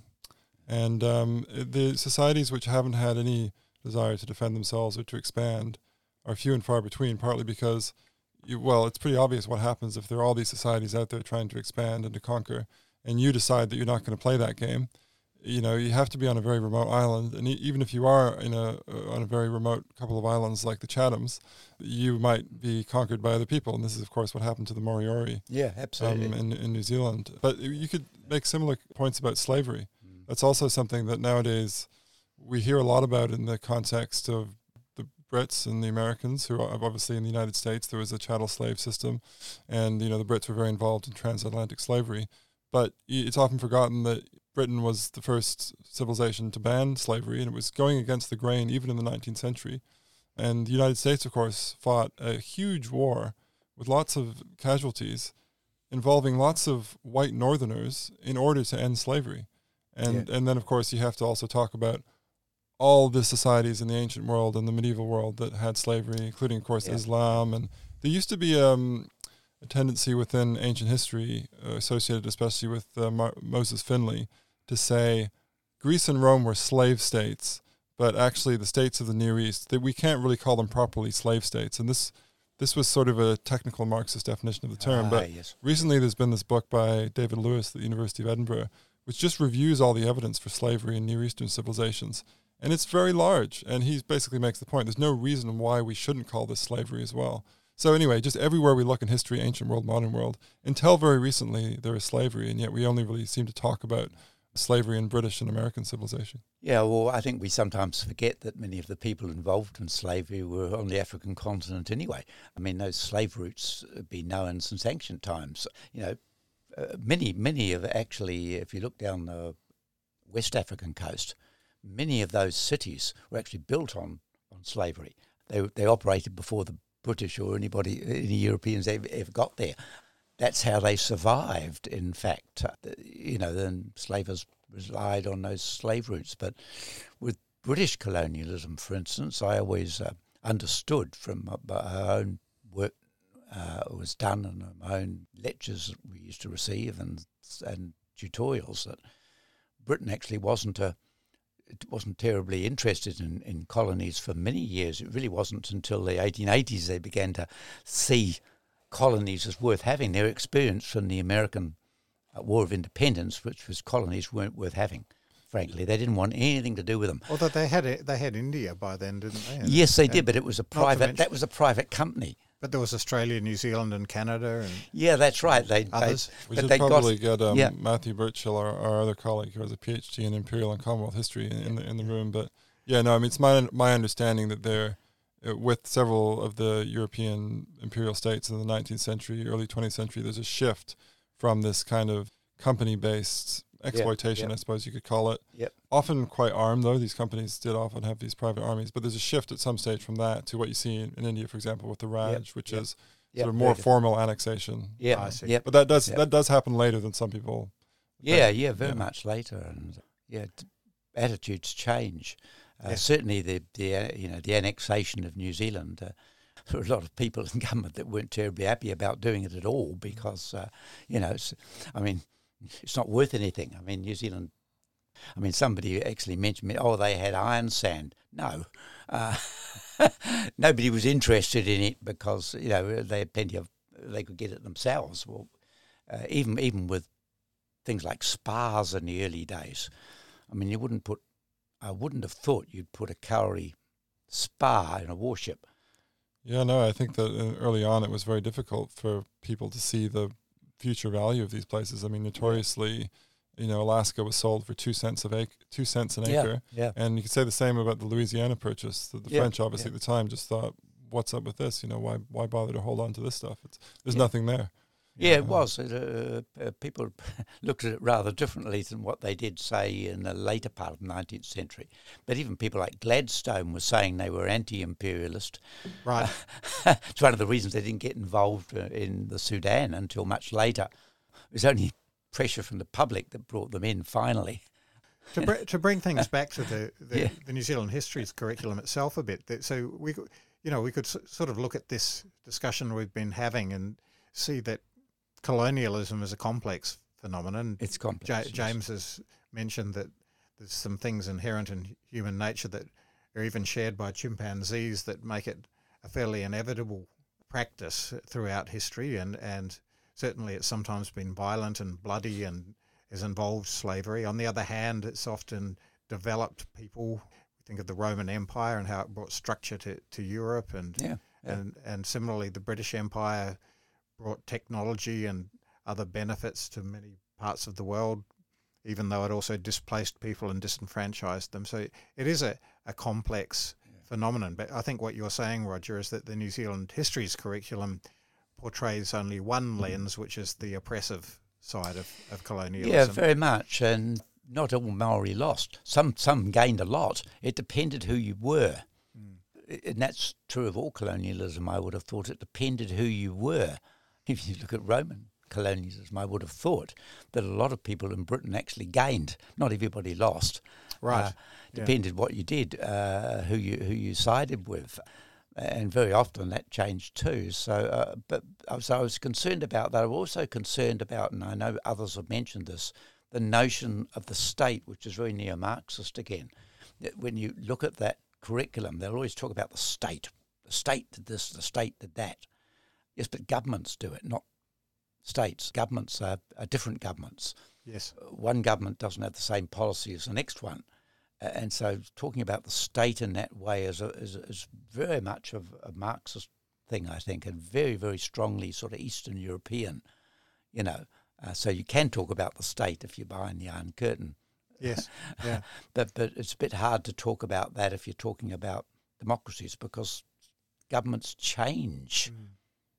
And um, the societies which haven't had any desire to defend themselves or to expand are few and far between, partly because, you, well, it's pretty obvious what happens if there are all these societies out there trying to expand and to conquer, and you decide that you're not going to play that game. You know, you have to be on a very remote island, and e- even if you are in a uh, on a very remote couple of islands like the Chathams, you might be conquered by other people, and this is, of course, what happened to the Moriori Yeah, absolutely. um, in, in New Zealand. But you could make similar points about slavery. Mm. That's also something that nowadays we hear a lot about in the context of the Brits and the Americans, who are obviously in the United States. There was a chattel slave system, and you know the Brits were very involved in transatlantic slavery. But it's often forgotten that Britain was the first civilization to ban slavery, and it was going against the grain even in the nineteenth century. And the United States, of course, fought a huge war with lots of casualties, involving lots of white Northerners in order to end slavery. And Yeah. and then, of course, you have to also talk about all the societies in the ancient world and the medieval world that had slavery, including, of course, Yeah. Islam. And there used to be um, a tendency within ancient history, uh, associated especially with uh, Mar- Moses Finley, to say Greece and Rome were slave states, but actually the states of the Near East, that we can't really call them properly slave states. And this this was sort of a technical Marxist definition of the term. Ah, but yes. recently there's been this book by David Lewis at the University of Edinburgh, which just reviews all the evidence for slavery in Near Eastern civilizations. And it's very large. And he basically makes the point, there's no reason why we shouldn't call this slavery as well. So anyway, just everywhere we look in history, ancient world, modern world, until very recently there was slavery, and yet we only really seem to talk about slavery in British and American civilization. Yeah, well, I think we sometimes forget that many of the people involved in slavery were on the African continent anyway. I mean, those slave routes have been known since ancient times. You know, uh, many, many of actually, if you look down the West African coast, many of those cities were actually built on, on slavery. They they operated before the British or anybody, any Europeans ever, ever got there. That's how they survived, in fact. Uh, you know, then slavers relied on those slave routes. But with British colonialism, for instance, I always uh, understood from uh, our own work uh, was done and my own lectures that we used to receive and and tutorials that Britain actually wasn't a it wasn't terribly interested in, in colonies for many years. It really wasn't until the eighteen eighties they began to see colonies as worth having. Their experience from the American uh, War of Independence, which was colonies weren't worth having. Frankly, they didn't want anything to do with them. Although they had it, they had India by then, didn't they? And, yes, they did, but it was a private. mention, that was a private company. But there was Australia, New Zealand, and Canada, and yeah, that's right. They others. They, we but should they probably got, get um, yeah. Matthew Burchill, our, our other colleague, who has a PhD in Imperial and Commonwealth history, in, in the in the room. But yeah, no, I mean it's my my understanding that there, uh, with several of the European imperial states in the nineteenth century, early twentieth century, there's a shift from this kind of company-based exploitation, yep. I suppose you could call it. Yep. Often quite armed, though. These companies did often have these private armies, but there's a shift at some stage from that to what you see in, in India, for example, with the Raj, Yep. which Yep. is Yep. sort of more Very formal annexation. Yeah, I see. yep. But that does Yep. that does happen later than some people. Yeah, think. yeah, very Yeah. much later, and yeah, t- attitudes change. Uh, Yes. Certainly, the the uh, you know the annexation of New Zealand. Uh, there were a lot of people in government that weren't terribly happy about doing it at all because uh, you know, it's, I mean, it's not worth anything. I mean, New Zealand. I mean, somebody actually mentioned me. Oh, they had iron sand. No, uh, nobody was interested in it because you know they had plenty of. They could get it themselves. Well, uh, even even with things like spars in the early days. I mean, you wouldn't put. I wouldn't have thought you'd put a Kauri spar in a warship. Yeah, no, I think that uh, early on it was very difficult for people to see the future value of these places. I mean, notoriously, you know, Alaska was sold for two cents of ac- two cents an Yeah, acre, yeah. and you could say the same about the Louisiana purchase. The, the Yeah, French, obviously, yeah. at the time, just thought, "What's up with this? You know, why why bother to hold on to this stuff? It's, there's Yeah. nothing there." Yeah, it Um, was. It, uh, uh, people looked at it rather differently than what they did, say, in the later part of the nineteenth century. But even people like Gladstone were saying they were anti-imperialist. right. It's one of the reasons they didn't get involved uh, in the Sudan until much later. It was only pressure from the public that brought them in finally. to, br- to bring things back to the the, Yeah. the New Zealand histories curriculum itself a bit. that- So we, could- you know, we could s- sort of look at this discussion we've been having and see that colonialism is a complex phenomenon. It's complex. Ja- yes. James has mentioned that there's some things inherent in human nature that are even shared by chimpanzees that make it a fairly inevitable practice throughout history, and, and certainly it's sometimes been violent and bloody and has involved slavery. On the other hand, it's often developed people. We think of the Roman Empire and how it brought structure to, to Europe, and, Yeah, yeah. and and similarly the British Empire brought technology and other benefits to many parts of the world, even though it also displaced people and disenfranchised them. So it is a, a complex yeah. phenomenon. But I think what you're saying, Roger, is that the New Zealand Histories curriculum portrays only one lens, which is the oppressive side of, of colonialism. Yeah, very much. And not all Maori lost. Some some gained a lot. It depended who you were. Mm. And that's true of all colonialism, I would have thought. It depended who you were. If you look at Roman colonialism, I would have thought that a lot of people in Britain actually gained. Not everybody lost. Right. Uh, depended yeah. what you did, uh, who you who you sided with, and very often that changed too. So, uh, but so I was concerned about that. I was also concerned about, and I know others have mentioned this, the notion of the state, which is very neo-Marxist again. When you look at that curriculum, they'll always talk about the state. The state did this, the state did that. Yes, but governments do it, not states. Governments are, are different governments. Yes. One government doesn't have the same policy as the next one. Uh, and so talking about the state in that way is, a, is, is very much of a Marxist thing, I think, and very, very strongly sort of Eastern European, you know. Uh, so you can talk about the state if you're behind the Iron Curtain. Yes, yeah. but, but it's a bit hard to talk about that if you're talking about democracies because governments change. Mm.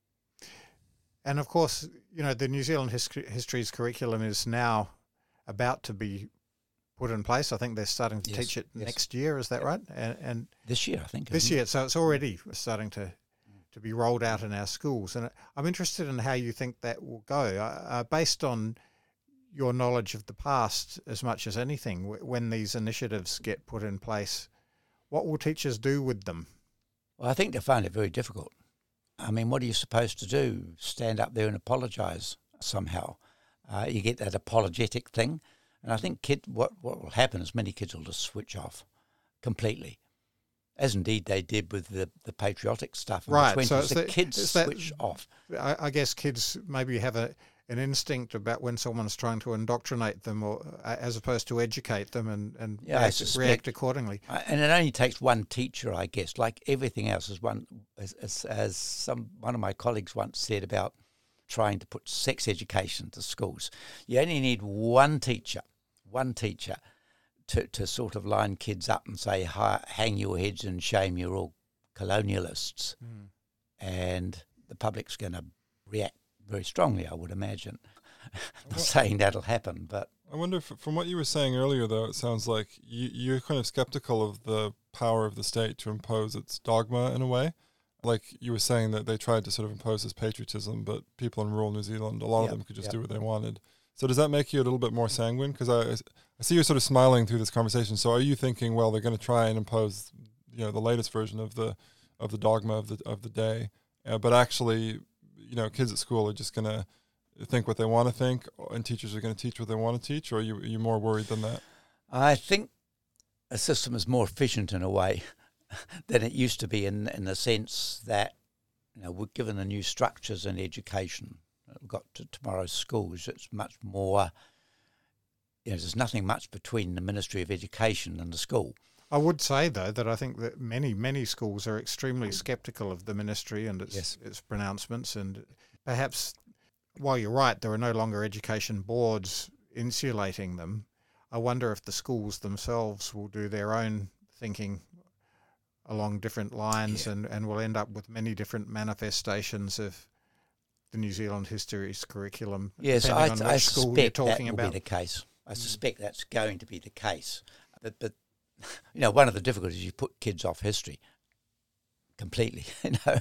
And of course, you know, the New Zealand history, Histories curriculum is now about to be put in place. I think they're starting to yes, teach it yes. next year. Is that right? And, and this year, I think. This year, so it's already starting to to be rolled out in our schools. And I'm interested in how you think that will go, uh, based on your knowledge of the past as much as anything. When these initiatives get put in place what will teachers do with them? Well, I think they find it very difficult. I mean, what are you supposed to do? Stand up there and apologise somehow? Uh, you get that apologetic thing. And I think kid, what, what will happen is many kids will just switch off completely, as indeed they did with the, the patriotic stuff in right, the twenties. so it's the the, kids it's that, switch off. I, I guess kids maybe have a an instinct about when someone's trying to indoctrinate them, or uh, as opposed to educate them and, and Yeah, I react, suspect- react accordingly. Uh, And it only takes one teacher, I guess. Like everything else, as one as, as, as some one of my colleagues once said about trying to put sex education to schools. You only need one teacher, one teacher, to, to sort of line kids up and say, "Ha- hang your heads in shame, you're all colonialists," Mm. and the public's going to react very strongly, I would imagine. Not saying that'll happen, but I wonder, if, from what you were saying earlier, though, it sounds like you, you're kind of skeptical of the power of the state to impose its dogma in a way. Like you were saying that they tried to sort of impose this patriotism, but people in rural New Zealand, a lot Yep, of them could just yep. do what they wanted. So does that make you a little bit more sanguine? Because I, I see you're sort of smiling through this conversation. So are you thinking, well, they're going to try and impose, you know, the latest version of the of the dogma of the of the day, uh, but actually, you know, kids at school are just going to think what they want to think, and teachers are going to teach what they want to teach, or are you, are you more worried than that? I think a system is more efficient in a way than it used to be, in in the sense that, you know, we're given the new structures in education. We've got to tomorrow's schools. It's much more, you know, there's nothing much between the Ministry of Education and the school. I would say, though, that I think that many, many schools are extremely sceptical of the ministry and its, Yes. its pronouncements. And perhaps, while you're right, there are no longer education boards insulating them. I wonder if the schools themselves will do their own thinking along different lines, Yeah. and, and will end up with many different manifestations of the New Zealand Histories curriculum. Yes, depending I, on I which school you're suspect that talking will about. be the case. I suspect that's going to be the case. But, but you know, one of the difficulties is you put kids off history completely. You know.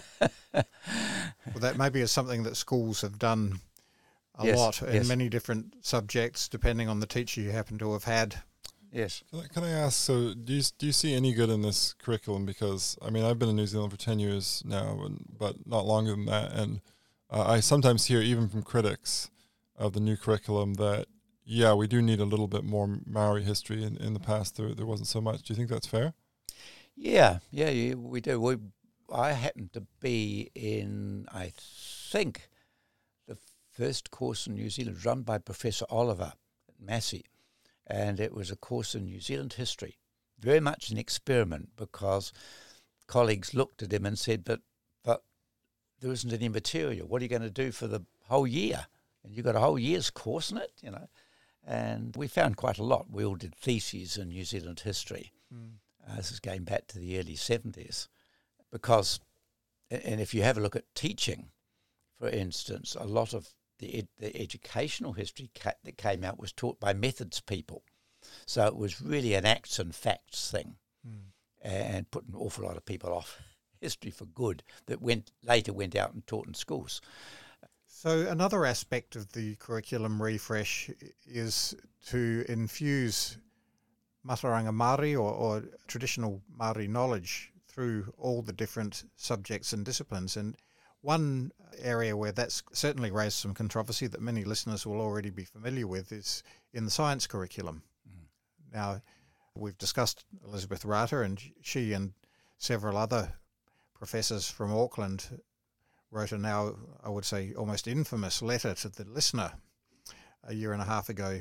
Well, that maybe is something that schools have done a Yes, lot in yes. many different subjects, depending on the teacher you happen to have had. Yes. Can I, can I ask, so do you, do you see any good in this curriculum? Because, I mean, I've been in New Zealand for ten years now, and, but not longer than that. And uh, I sometimes hear, even from critics of the new curriculum, that, yeah, we do need a little bit more Maori history. In, in the past, there, there wasn't so much. Do you think that's fair? Yeah, yeah, yeah, we do. We, I happened to be in, I think, the first course in New Zealand run by Professor Oliver at Massey, and it was a course in New Zealand history, very much an experiment, because colleagues looked at him and said, but, but there isn't any material. What are you going to do for the whole year? And you've got a whole year's course in it, you know. And we found quite a lot. We all did theses in New Zealand history. Mm. Uh, this is going back to the early seventies, because, and if you have a look at teaching, for instance, a lot of the, ed, the educational history ca- that came out was taught by methods people. So it was really an acts and facts thing, Mm. and put an awful lot of people off history for good that went later went out and taught in schools. So another aspect of the curriculum refresh is to infuse Mataranga Māori or, or traditional Māori knowledge through all the different subjects and disciplines. And one area where that's certainly raised some controversy that many listeners will already be familiar with is in the science curriculum. Mm. Now, we've discussed Elizabeth Rata, and she and several other professors from Auckland wrote a now, I would say, almost infamous letter to the listener a year and a half ago,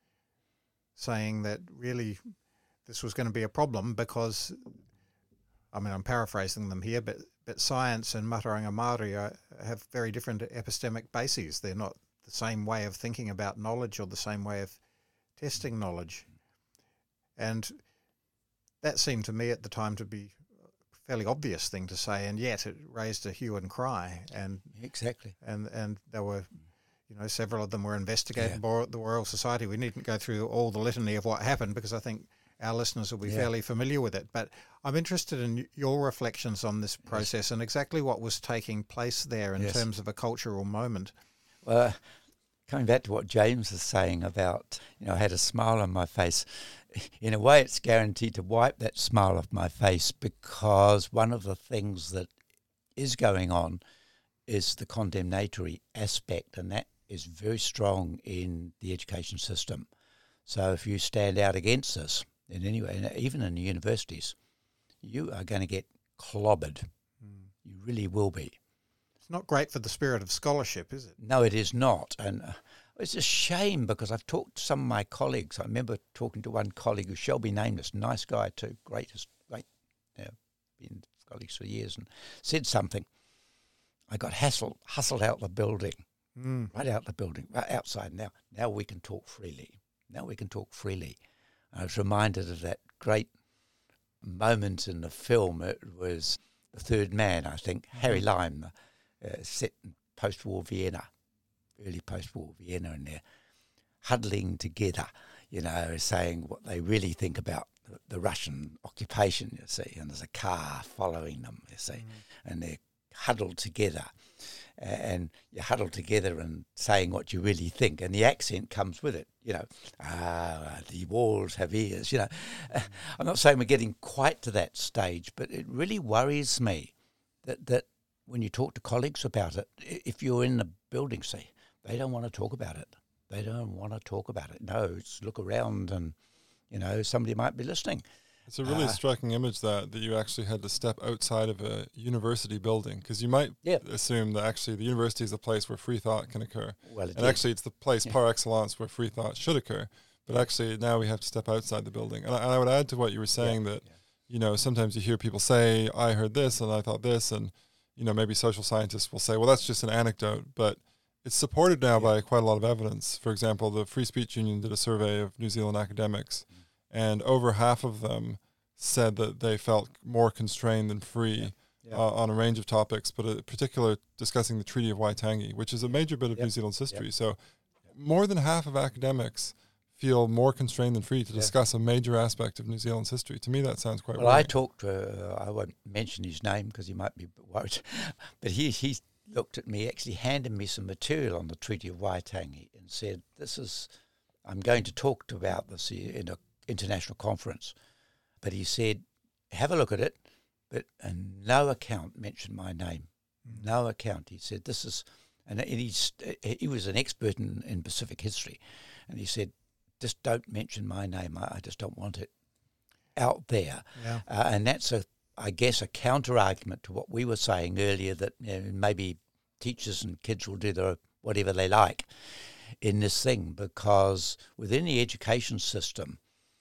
saying that really this was going to be a problem because, I mean, I'm paraphrasing them here, but, but science and Mataranga Māori are, have very different epistemic bases. They're not the same way of thinking about knowledge or the same way of testing knowledge. And that seemed to me at the time to be a fairly obvious thing to say, and yet it raised a hue and cry. And Exactly. and, and there were, you know, several of them were investigated Yeah. by the Royal Society. We needn't go through all the litany of what happened because I think our listeners will be Yeah. fairly familiar with it. But I'm interested in your reflections on this process and exactly what was taking place there in Yes. terms of a cultural moment. Well, coming back to what James is saying about, you know, I had a smile on my face. in a way, it's guaranteed to wipe that smile off my face, because one of the things that is going on is the condemnatory aspect, and that is very strong in the education system. So if you stand out against this in any way, even in the universities, you are going to get clobbered. Mm. You really will be. It's not great for the spirit of scholarship, is it? No, it is not. And uh, it's a shame, because I've talked to some of my colleagues. I remember talking to one colleague who shall be nameless, nice guy too, great, great, you know, been colleagues for years, and said something. I got hustled, hustled out the building, mm. right out the building, right outside. Now, now we can talk freely. Now we can talk freely. I was reminded of that great moment in the film. It was The Third Man, I think, mm-hmm. Harry Lime, uh, set in post-war Vienna, early post-war Vienna, and they're huddling together, you know, saying what they really think about the, the Russian occupation, you see, and there's a car following them, you see, mm. and they're huddled together, and you're huddled together and saying what you really think, and the accent comes with it, you know, ah, the walls have ears, you know. I'm not saying we're getting quite to that stage, but it really worries me that, that when you talk to colleagues about it, if you're in the building, say, they don't want to talk about it. They don't want to talk about it. No, it's look around and, you know, somebody might be listening. It's a really uh, striking image that, that you actually had to step outside of a university building, because you might yeah. assume that actually the university is a place where free thought can occur. Well, and is. actually it's the place yeah. par excellence where free thought should occur. But actually now we have to step outside the building. And I, and I would add to what you were saying yeah. that, yeah. you know, sometimes you hear people say, I heard this and I thought this, and, you know, maybe social scientists will say, well, that's just an anecdote. But it's supported now yeah. by quite a lot of evidence. For example, the Free Speech Union did a survey of New Zealand academics, mm. and over half of them said that they felt more constrained than free yeah. Yeah. Uh, on a range of topics, but in particular discussing the Treaty of Waitangi, which is a major bit of yep. New Zealand's history. Yep. So yep. more than half of academics feel more constrained than free to yeah. discuss a major aspect of New Zealand's history. To me, that sounds quite well. Worrying. I talked to, uh, I won't mention his name because he might be worried, but he, he looked at me, actually handed me some material on the Treaty of Waitangi and said, this is, I'm going to talk to about this in an international conference. But he said, have a look at it, but in no account mention my name. Mm. No account. He said, this is, and he's, he was an expert in, in Pacific history, and he said, just don't mention my name. I, I just don't want it out there. Yeah. Uh, and that's, a, I guess, a counter-argument to what we were saying earlier, that you know, maybe teachers and kids will do the, whatever they like in this thing, because within the education system,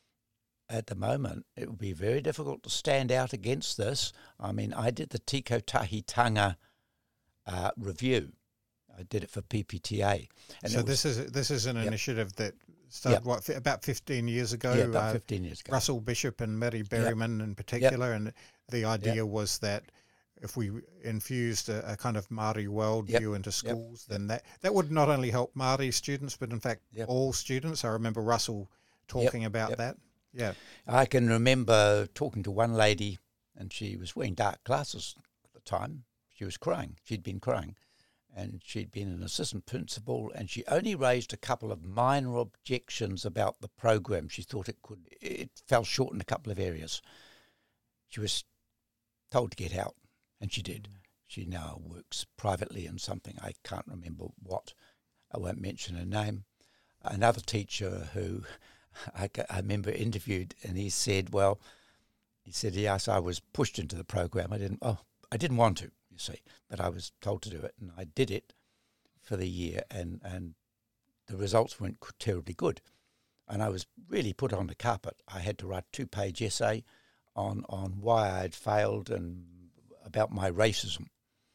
at the moment, it would be very difficult to stand out against this. I mean, I did the Tiko Tahitanga uh, review. I did it for P P T A. And so this is this is an yep. initiative that started yep. what about fifteen years ago? Yeah, about uh, fifteen years ago. Russell Bishop and Mary Berryman yep. in particular, yep. and the idea yep. was that if we infused a, a kind of Māori worldview yep. into schools, yep. then that that would not only help Māori students, but in fact yep. all students. I remember Russell talking yep. about yep. that. Yeah, I can remember talking to one lady, and she was wearing dark glasses at the time. She was crying. She'd been crying, and she'd been an assistant principal, and she only raised a couple of minor objections about the program. She thought it could, it fell short in a couple of areas. She was told to get out, and she did. Mm. She now works privately in something, I can't remember what. I won't mention her name. Another teacher who I, I remember interviewed, and he said, well, he said, yes, I was pushed into the program. I didn't, oh, I didn't want to, you see, but I was told to do it, and I did it for the year, and, and the results weren't terribly good. And I was really put on the carpet. I had to write a two-page essay on, on why I'd failed and about my racism.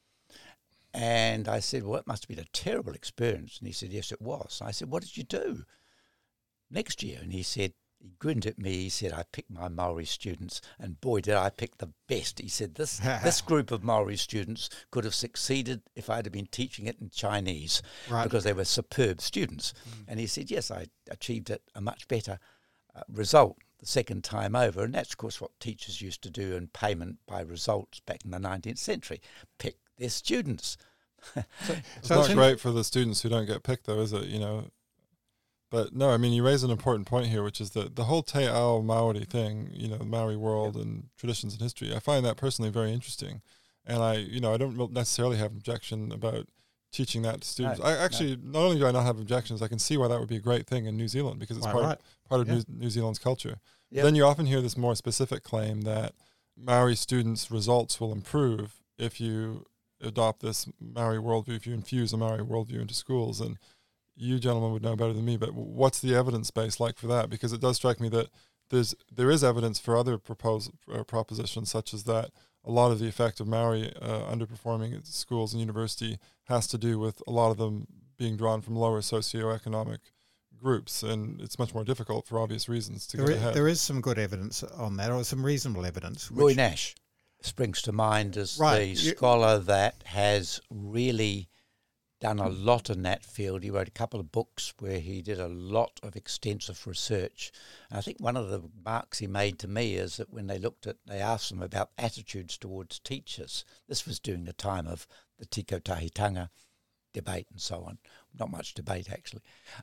And I said, well, it must have been a terrible experience. And he said, yes, it was. And I said, what did you do next year? And he said, he grinned at me, he said, I picked my Maori students, and boy, did I pick the best. He said, this this group of Maori students could have succeeded if I'd have been teaching it in Chinese, right. because they were superb students. Mm. And he said, yes, I achieved it a much better uh, result the second time over. And that's, of course, what teachers used to do in payment by results back in the nineteenth century, pick their students. so, it's so not it's great for the students who don't get picked, though, is it? You know, But no, I mean, you raise an important point here, which is that the whole Te Ao Maori thing, you know, Maori world yep. and traditions and history, I find that personally very interesting. And I, you know, I don't necessarily have an objection about teaching that to students. No, I actually, no. not only do I not have objections, I can see why that would be a great thing in New Zealand because it's Quite part right. of, part of yeah. New, New Zealand's culture. Yep. Then you often hear this more specific claim that Maori students' results will improve if you adopt this Maori worldview, if you infuse a Maori worldview into schools. And you gentlemen would know better than me, but what's the evidence base like for that? Because it does strike me that there's there is evidence for other propos- uh, propositions, such as that a lot of the effect of Maori uh, underperforming at schools and university has to do with a lot of them being drawn from lower socioeconomic groups, and it's much more difficult for obvious reasons to there get is, ahead. There is some good evidence on that, or some reasonable evidence. Roy Nash springs to mind as right, the you, scholar that has really done a lot in that field. He wrote a couple of books where he did a lot of extensive research. And I think one of the remarks he made to me is that when they looked at, they asked them about attitudes towards teachers. This was during the time of the Tiko Tahitanga debate and so on. Not much debate, actually.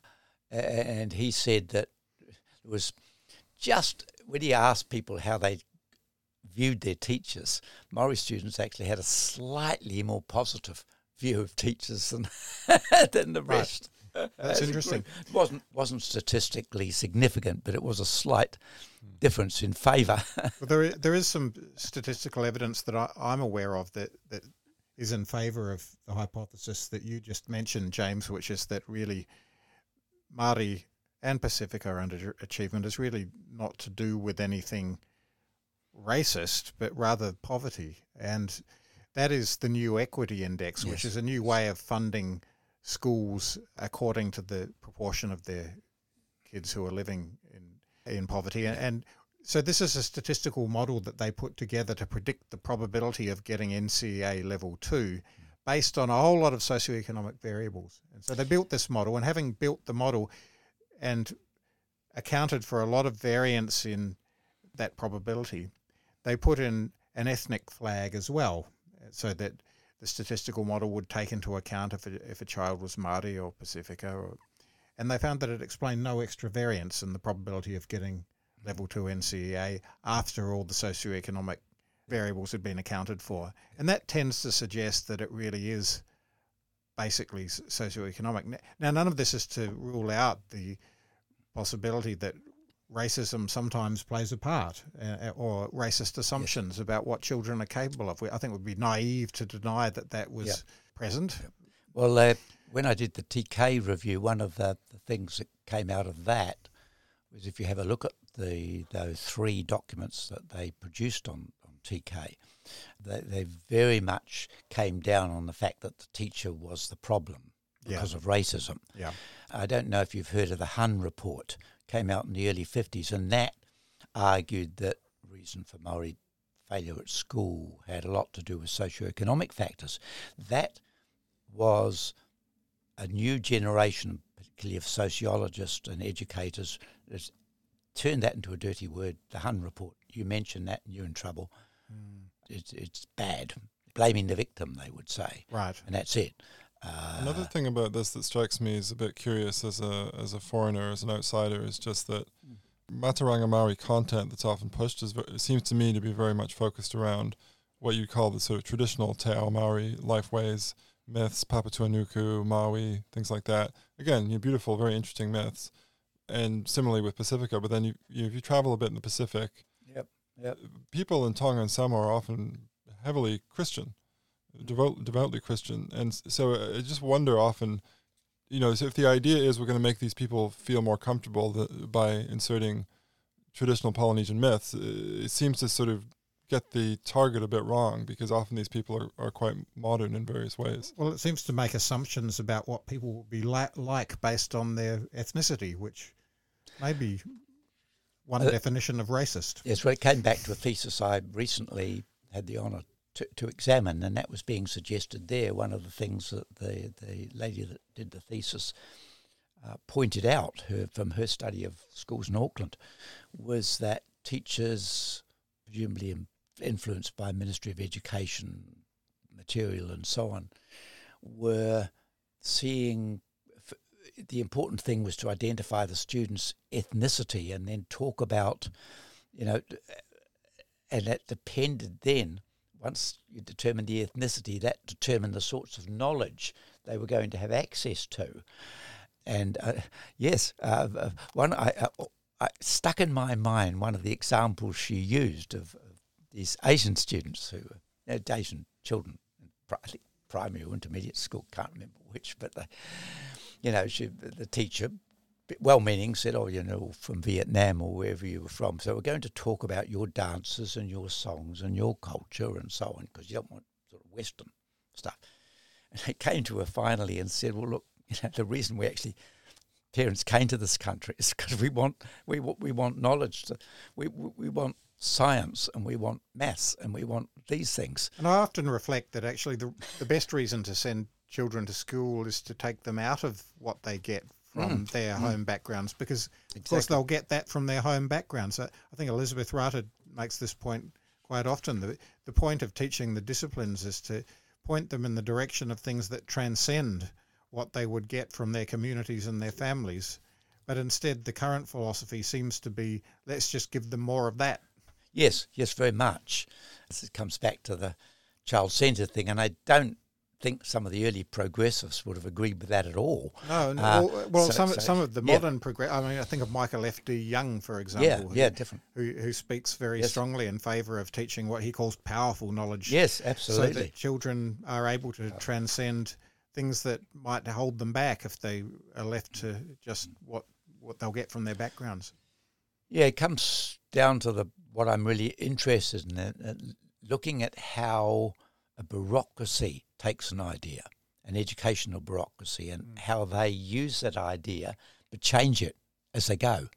And he said that it was just, when he asked people how they viewed their teachers, Maori students actually had a slightly more positive view of teachers than than the right. rest. That's interesting. It wasn't wasn't statistically significant, but it was a slight difference in favour. Well, there is, there is some statistical evidence that I, I'm aware of that, that is in favour of the hypothesis that you just mentioned, James, which is that really Māori and Pacifica underachievement is really not to do with anything racist, but rather poverty. And that is the new equity index, yes. which is a new way of funding schools according to the proportion of their kids who are living in in poverty. And, and so this is a statistical model that they put together to predict the probability of getting N C E A level two based on a whole lot of socioeconomic variables. And so they built this model, and having built the model and accounted for a lot of variance in that probability, they put in an ethnic flag as well, so that the statistical model would take into account if a, if a child was Māori or Pacifica. Or, and they found that it explained no extra variance in the probability of getting level two N C E A after all the socioeconomic variables had been accounted for. And that tends to suggest that it really is basically socioeconomic. Now, none of this is to rule out the possibility that racism sometimes plays a part, uh, or racist assumptions yes. about what children are capable of. I think it would be naive to deny that that was yep. present. Yep. Well, uh, when I did the T K review, one of the, the things that came out of that was, if you have a look at the those three documents that they produced on, on T K, they, they very much came down on the fact that the teacher was the problem because yeah. of racism. Yeah. I don't know if you've heard of the Hun report. Came out in the early fifties, and that argued that the reason for Maori failure at school had a lot to do with socioeconomic factors. That was a new generation, particularly of sociologists and educators, that's turned that into a dirty word, the Hun report. You mention that and you're in trouble. Mm. It's, it's bad. Blaming the victim, they would say. Right. And that's it. Uh, Another thing about this that strikes me as a bit curious as a as a foreigner, as an outsider, is just that Mātauranga Maori content that's often pushed is it seems to me to be very much focused around what you call the sort of traditional Te Ao Maori life ways, myths, Papatuanuku, Maui, things like that. Again, you know, beautiful, very interesting myths. And similarly with Pacifica, but then you, you if you travel a bit in the Pacific, yep, yep. people in Tonga and Samoa are often heavily Christian. Devout, devoutly Christian, and so I just wonder often, you know, so if the idea is we're going to make these people feel more comfortable th- by inserting traditional Polynesian myths, it seems to sort of get the target a bit wrong, because often these people are, are quite modern in various ways. Well, it seems to make assumptions about what people will be li- like based on their ethnicity, which may be one uh, definition of racist. Yes, well, it came back to a thesis I recently had the honour To, to examine, and that was being suggested there. One of the things that the, the lady that did the thesis uh, pointed out her, from her study of schools in Auckland was that teachers, presumably influenced by Ministry of Education material and so on, were seeing f- the important thing was to identify the student's ethnicity and then talk about, you know, and that depended then, once you determined the ethnicity, that determined the sorts of knowledge they were going to have access to. And uh, yes, uh, one I, uh, I stuck in my mind one of the examples she used of, of these Asian students who were, you know, Asian children, I think primary or intermediate school, can't remember which, but the, you know, she, the teacher, well-meaning, said, oh, you know, from Vietnam or wherever you were from, so we're going to talk about your dances and your songs and your culture and so on, because you don't want sort of Western stuff. And they came to her finally and said, well, look, you know, the reason we actually parents came to this country is because we want we we want knowledge, to, we we want science, and we want maths, and we want these things. And I often reflect that actually the the best reason to send children to school is to take them out of what they get from mm. their mm. home backgrounds, because exactly. of course they'll get that from their home backgrounds. I think Elizabeth Rutter makes this point quite often. The the point of teaching the disciplines is to point them in the direction of things that transcend what they would get from their communities and their families. But instead, the current philosophy seems to be, let's just give them more of that. Yes, yes, very much. It comes back to the child-centred thing, and I don't think some of the early progressives would have agreed with that at all. No, no uh, well, well so, some so, some of the yeah. modern progress. I mean, I think of Michael F D Young, for example. Yeah, who, yeah, different. Who who speaks very yes. strongly in favour of teaching what he calls powerful knowledge. Yes, absolutely. So that children are able to oh. transcend things that might hold them back if they are left to just what what they'll get from their backgrounds. Yeah, it comes down to the what I'm really interested in, uh, looking at how a bureaucracy takes an idea, an educational bureaucracy, and mm. how they use that idea but change it as they go,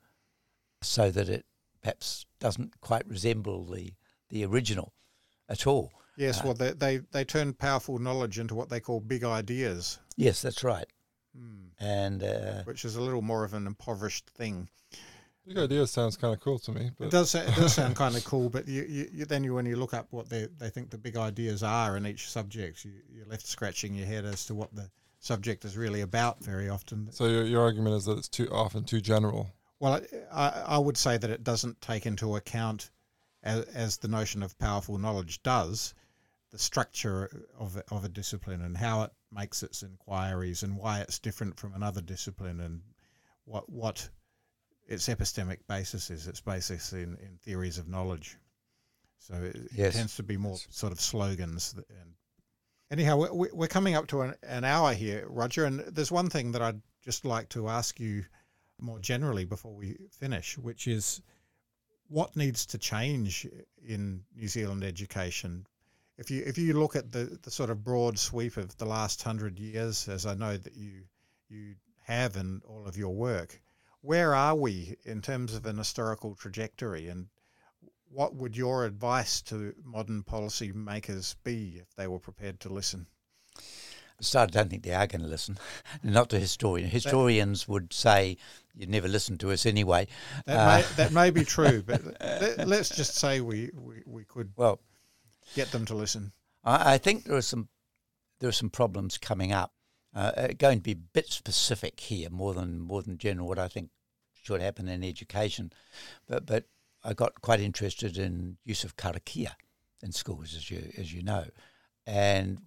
so that it perhaps doesn't quite resemble the, the original at all. Yes, uh, well, they, they they turn powerful knowledge into what they call big ideas. Yes, that's right. Mm. And uh, which is a little more of an impoverished thing. Big ideas sounds kind of cool to me. But. It does. It does sound kind of cool, but you, you, you then you when you look up what they they think the big ideas are in each subject, you, you're left scratching your head as to what the subject is really about very often. So your your argument is that it's too often too general. Well, I I would say that it doesn't take into account, as, as the notion of powerful knowledge does, the structure of of a discipline and how it makes its inquiries and why it's different from another discipline and what what its epistemic basis is, its basis in, in theories of knowledge. So it, yes. it tends to be more sort of slogans. That, and anyhow, we, we're coming up to an, an hour here, Roger, and there's one thing that I'd just like to ask you more generally before we finish, which is what needs to change in New Zealand education? If you if you look at the, the sort of broad sweep of the last hundred years, as I know that you you have in all of your work, where are we in terms of an historical trajectory, and what would your advice to modern policy makers be if they were prepared to listen? So I don't think they are going to listen, not to historians. Historians that, would say, you never listen to us anyway. That, uh, may, that may be true, but let, let's just say we, we, we could well get them to listen. I, I think there are some there are some problems coming up. Uh, going to be a bit specific here, more than more than general, what I think should happen in education. But but I got quite interested in use of karakia in schools, as you as you know. And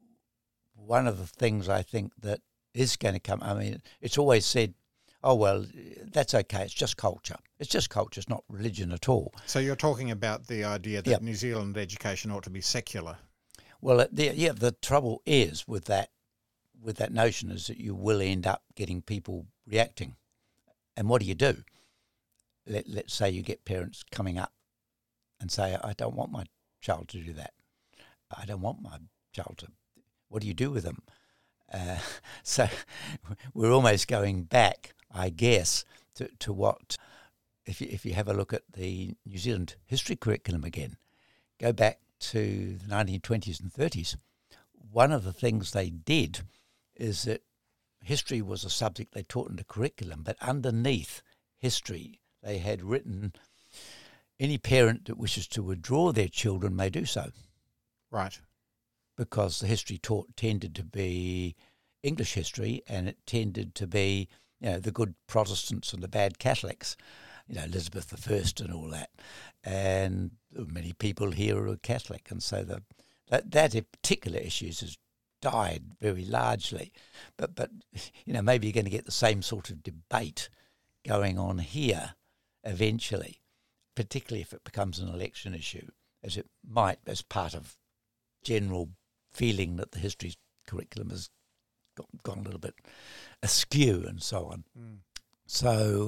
one of the things I think that is going to come, I mean, it's always said, oh, well, that's okay, it's just culture. It's just culture, it's not religion at all. So you're talking about the idea that yep. New Zealand education ought to be secular. Well, the, yeah, the trouble is with that, with that notion is that you will end up getting people reacting. And what do you do? Let, let's say you get parents coming up and say, I don't want my child to do that. I don't want my child to. What do you do with them? Uh, so we're almost going back, I guess, to, to what, if you, if you have a look at the New Zealand history curriculum again, go back to the nineteen twenties and thirties, one of the things they did is that history was a subject they taught in the curriculum, but underneath history they had written, any parent that wishes to withdraw their children may do so. Right. Because the history taught tended to be English history, and it tended to be, you know, the good Protestants and the bad Catholics, you know, Elizabeth the First and all that. And many people here are Catholic, and so the that, that particular issues has died very largely. But, but you know, maybe you're going to get the same sort of debate going on here eventually, particularly if it becomes an election issue, as it might as part of general feeling that the history curriculum has got, gone a little bit askew and so on. Mm. So,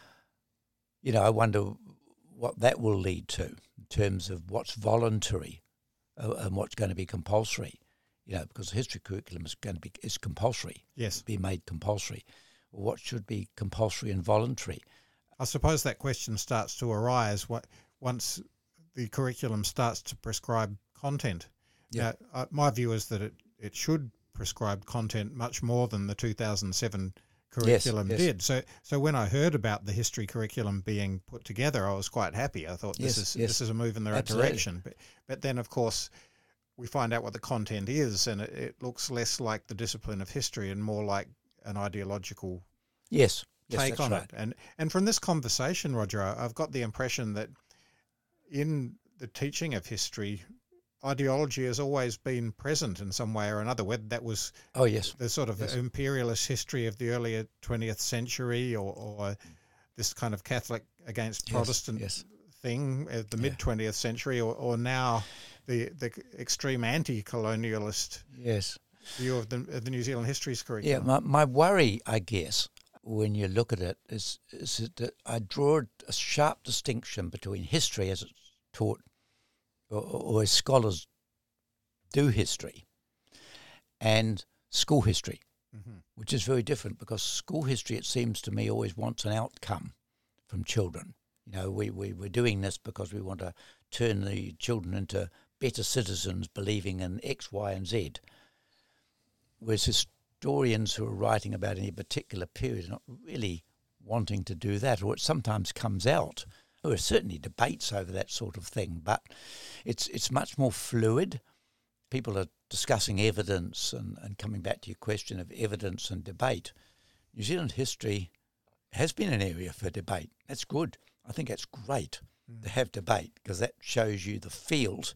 you know, I wonder what that will lead to in terms of what's voluntary uh, and what's going to be compulsory. You know, because the history curriculum is going to be is compulsory. Yes, be made compulsory. What should be compulsory and voluntary? I suppose that question starts to arise what, once the curriculum starts to prescribe content. Yeah. Now, uh, my view is that it, it should prescribe content much more than the two thousand seven curriculum yes, yes. did. So so when I heard about the history curriculum being put together, I was quite happy. I thought this yes, is yes. this is a move in the right Absolutely. direction. But but then, of course, we find out what the content is, and it, it looks less like the discipline of history and more like an ideological yes, yes take on right. it. And and from this conversation, Roger, I've got the impression that in the teaching of history, ideology has always been present in some way or another, whether that was oh yes the sort of yes. imperialist history of the earlier twentieth century, or, or this kind of Catholic against yes, Protestant yes. thing of the mid twentieth century, or, or now the the extreme anti-colonialist yes. view of the, of the New Zealand history's Yeah, curriculum. my, my worry, I guess, when you look at it, is, is that I draw a sharp distinction between history as it's taught, or, or as scholars do history, and school history, mm-hmm. which is very different, because school history, it seems to me, always wants an outcome from children. You know, we, we, we're doing this because we want to turn the children into better citizens believing in X, Y, and Z. Whereas historians who are writing about any particular period are not really wanting to do that, or it sometimes comes out. There are certainly debates over that sort of thing, but it's it's much more fluid. People are discussing evidence and, and coming back to your question of evidence and debate. New Zealand history has been an area for debate. That's good. I think that's great mm. to have debate, because that shows you the field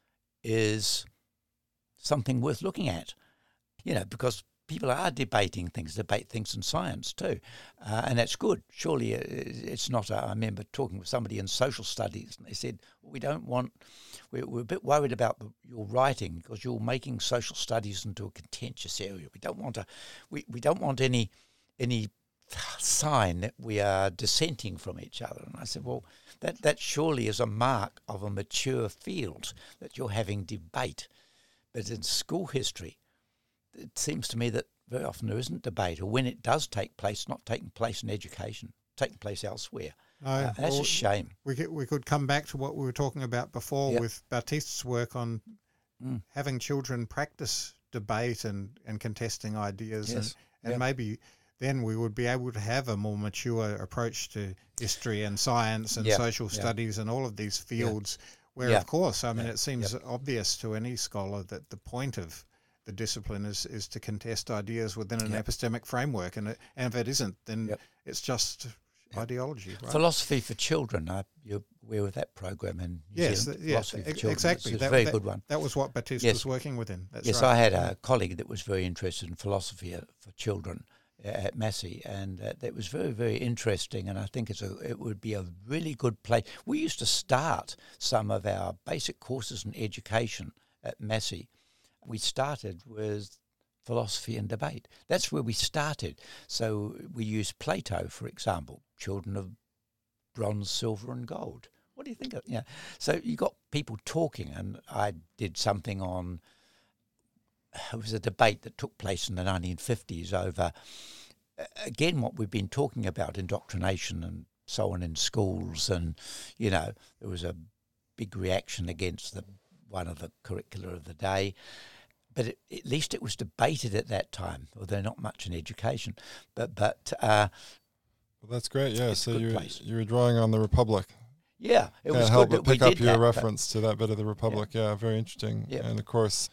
is something worth looking at. You know, because people are debating things, debate things in science too, uh, and that's good. Surely it's not, a, I remember talking with somebody in social studies, and they said, well, we don't want, we're, we're a bit worried about the, your writing, because you're making social studies into a contentious area. We don't want to, we, we don't want any any sign that we are dissenting from each other. And I said, well, that, that surely is a mark of a mature field, that you're having debate. But in school history, it seems to me that very often there isn't debate, or when it does take place, not taking place in education, taking place elsewhere. No, uh, that's well, a shame. We could, we could come back to what we were talking about before yep. with Baptiste's work on mm. having children practice debate and, and contesting ideas. Yes. And, and yep. maybe then we would be able to have a more mature approach to history and science and yep. social yep. studies and all of these fields, yep. where, yep. of course, I mean, yep. it seems yep. obvious to any scholar that the point of the discipline is, is to contest ideas within an yep. epistemic framework, and, it, and if it isn't, then yep. it's just yep. ideology. Right? Philosophy for Children, uh, you're aware of that program in New yes, Zealand? Yes, Philosophy yeah, for Children. exactly. It's that, a very that, good one. That was what Baptiste yes. was working within. That's yes, right. I had a colleague that was very interested in philosophy for children at Massey, and uh, that was very, very interesting, and I think it's a, it would be a really good place. We used to start some of our basic courses in education at Massey. We started with philosophy and debate. That's where we started. So we used Plato, for example, children of bronze, silver and gold. What do you think of, yeah. So you got people talking, and I did something on, it was a debate that took place in the nineteen fifties over, again, what we've been talking about, indoctrination and so on in schools. And, you know, there was a big reaction against the one of the curricula of the day. But it, at least it was debated at that time, although not much in education. But but uh, well, that's great. Yeah, so you place. you were drawing on the Republic. Yeah, it Can't was help good but that pick we up did your that, reference to that bit of the Republic. Yeah, yeah very interesting. Yeah. And of course,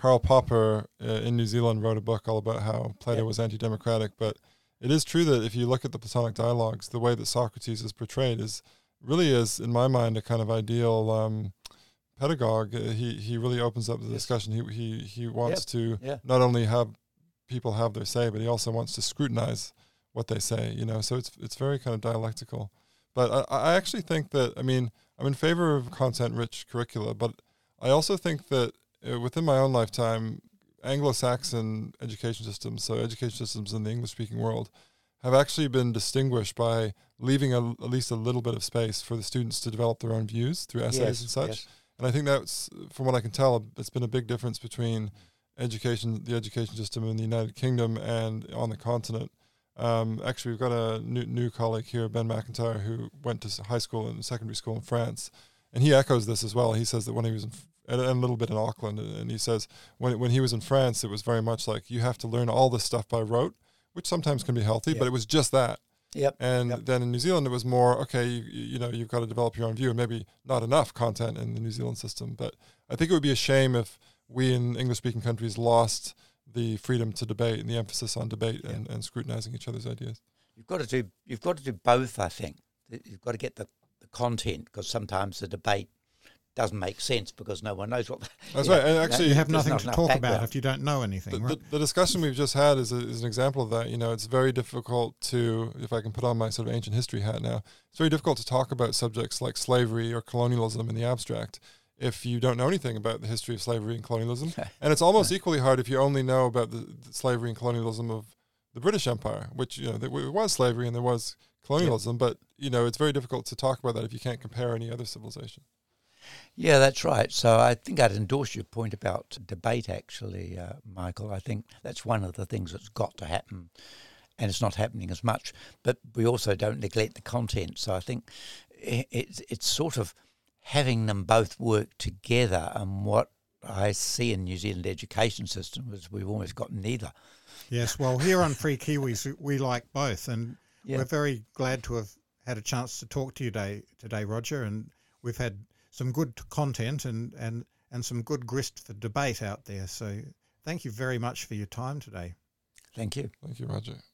Karl Popper uh, in New Zealand wrote a book all about how Plato Yep. was anti-democratic, but it is true that if you look at the Platonic dialogues, the way that Socrates is portrayed is really is, in my mind, a kind of ideal um, pedagogue. Uh, he he really opens up the Yes. discussion. He he he wants Yep. to Yeah. not only have people have their say, but he also wants to scrutinize what they say. You know, so it's it's very kind of dialectical. But I, I actually think that, I mean, I'm in favor of content-rich curricula, but I also think that uh, within my own lifetime, Anglo-Saxon education systems, so education systems in the English-speaking world, have actually been distinguished by leaving a, at least a little bit of space for the students to develop their own views through essays Yes, and such. yes. And I think that's, from what I can tell, it's been a big difference between education, the education system in the United Kingdom and on the continent. Um, actually, we've got a new, new colleague here, Ben McIntyre, who went to s- high school and secondary school in France, and he echoes this as well. He says that when he was in, F- and and a little bit in Auckland, and and he says when when he was in France, it was very much like you have to learn all this stuff by rote, which sometimes can be healthy, Yep. but it was just that. Yep. And Yep. then in New Zealand, it was more, okay, you, you know, you've got to develop your own view, and maybe not enough content in the New Zealand system. But I think it would be a shame if we in English-speaking countries lost the freedom to debate and the emphasis on debate Yeah. and, and scrutinizing each other's ideas. You've got to do. You've got to do both. I think you've got to get the, the content, because sometimes the debate doesn't make sense because no one knows what. That's you right. know, And you know, actually, You have there's nothing not to enough talk about background. if you don't know anything, The, right? the, the discussion we've just had is, a, is an example of that. You know, it's very difficult to, if I can put on my sort of ancient history hat now, it's very difficult to talk about subjects like slavery or colonialism in the abstract if you don't know anything about the history of slavery and colonialism. And it's almost equally hard if you only know about the, the slavery and colonialism of the British Empire, which, you know, there was slavery and there was colonialism, but, you know, it's very difficult to talk about that if you can't compare any other civilization. Yeah, that's right. So I think I'd endorse your point about debate, actually, uh, Michael. I think that's one of the things that's got to happen, and it's not happening as much. But we also don't neglect the content. So I think i- it's it's sort of having them both work together. And what I see in New Zealand education system is we've almost got neither. Yes, well, here on Free Kiwis, we like both, and Yeah. we're very glad to have had a chance to talk to you today, today, Roger, and we've had some good content and, and, and some good grist for debate out there. So thank you very much for your time today. Thank you. Thank you, Roger.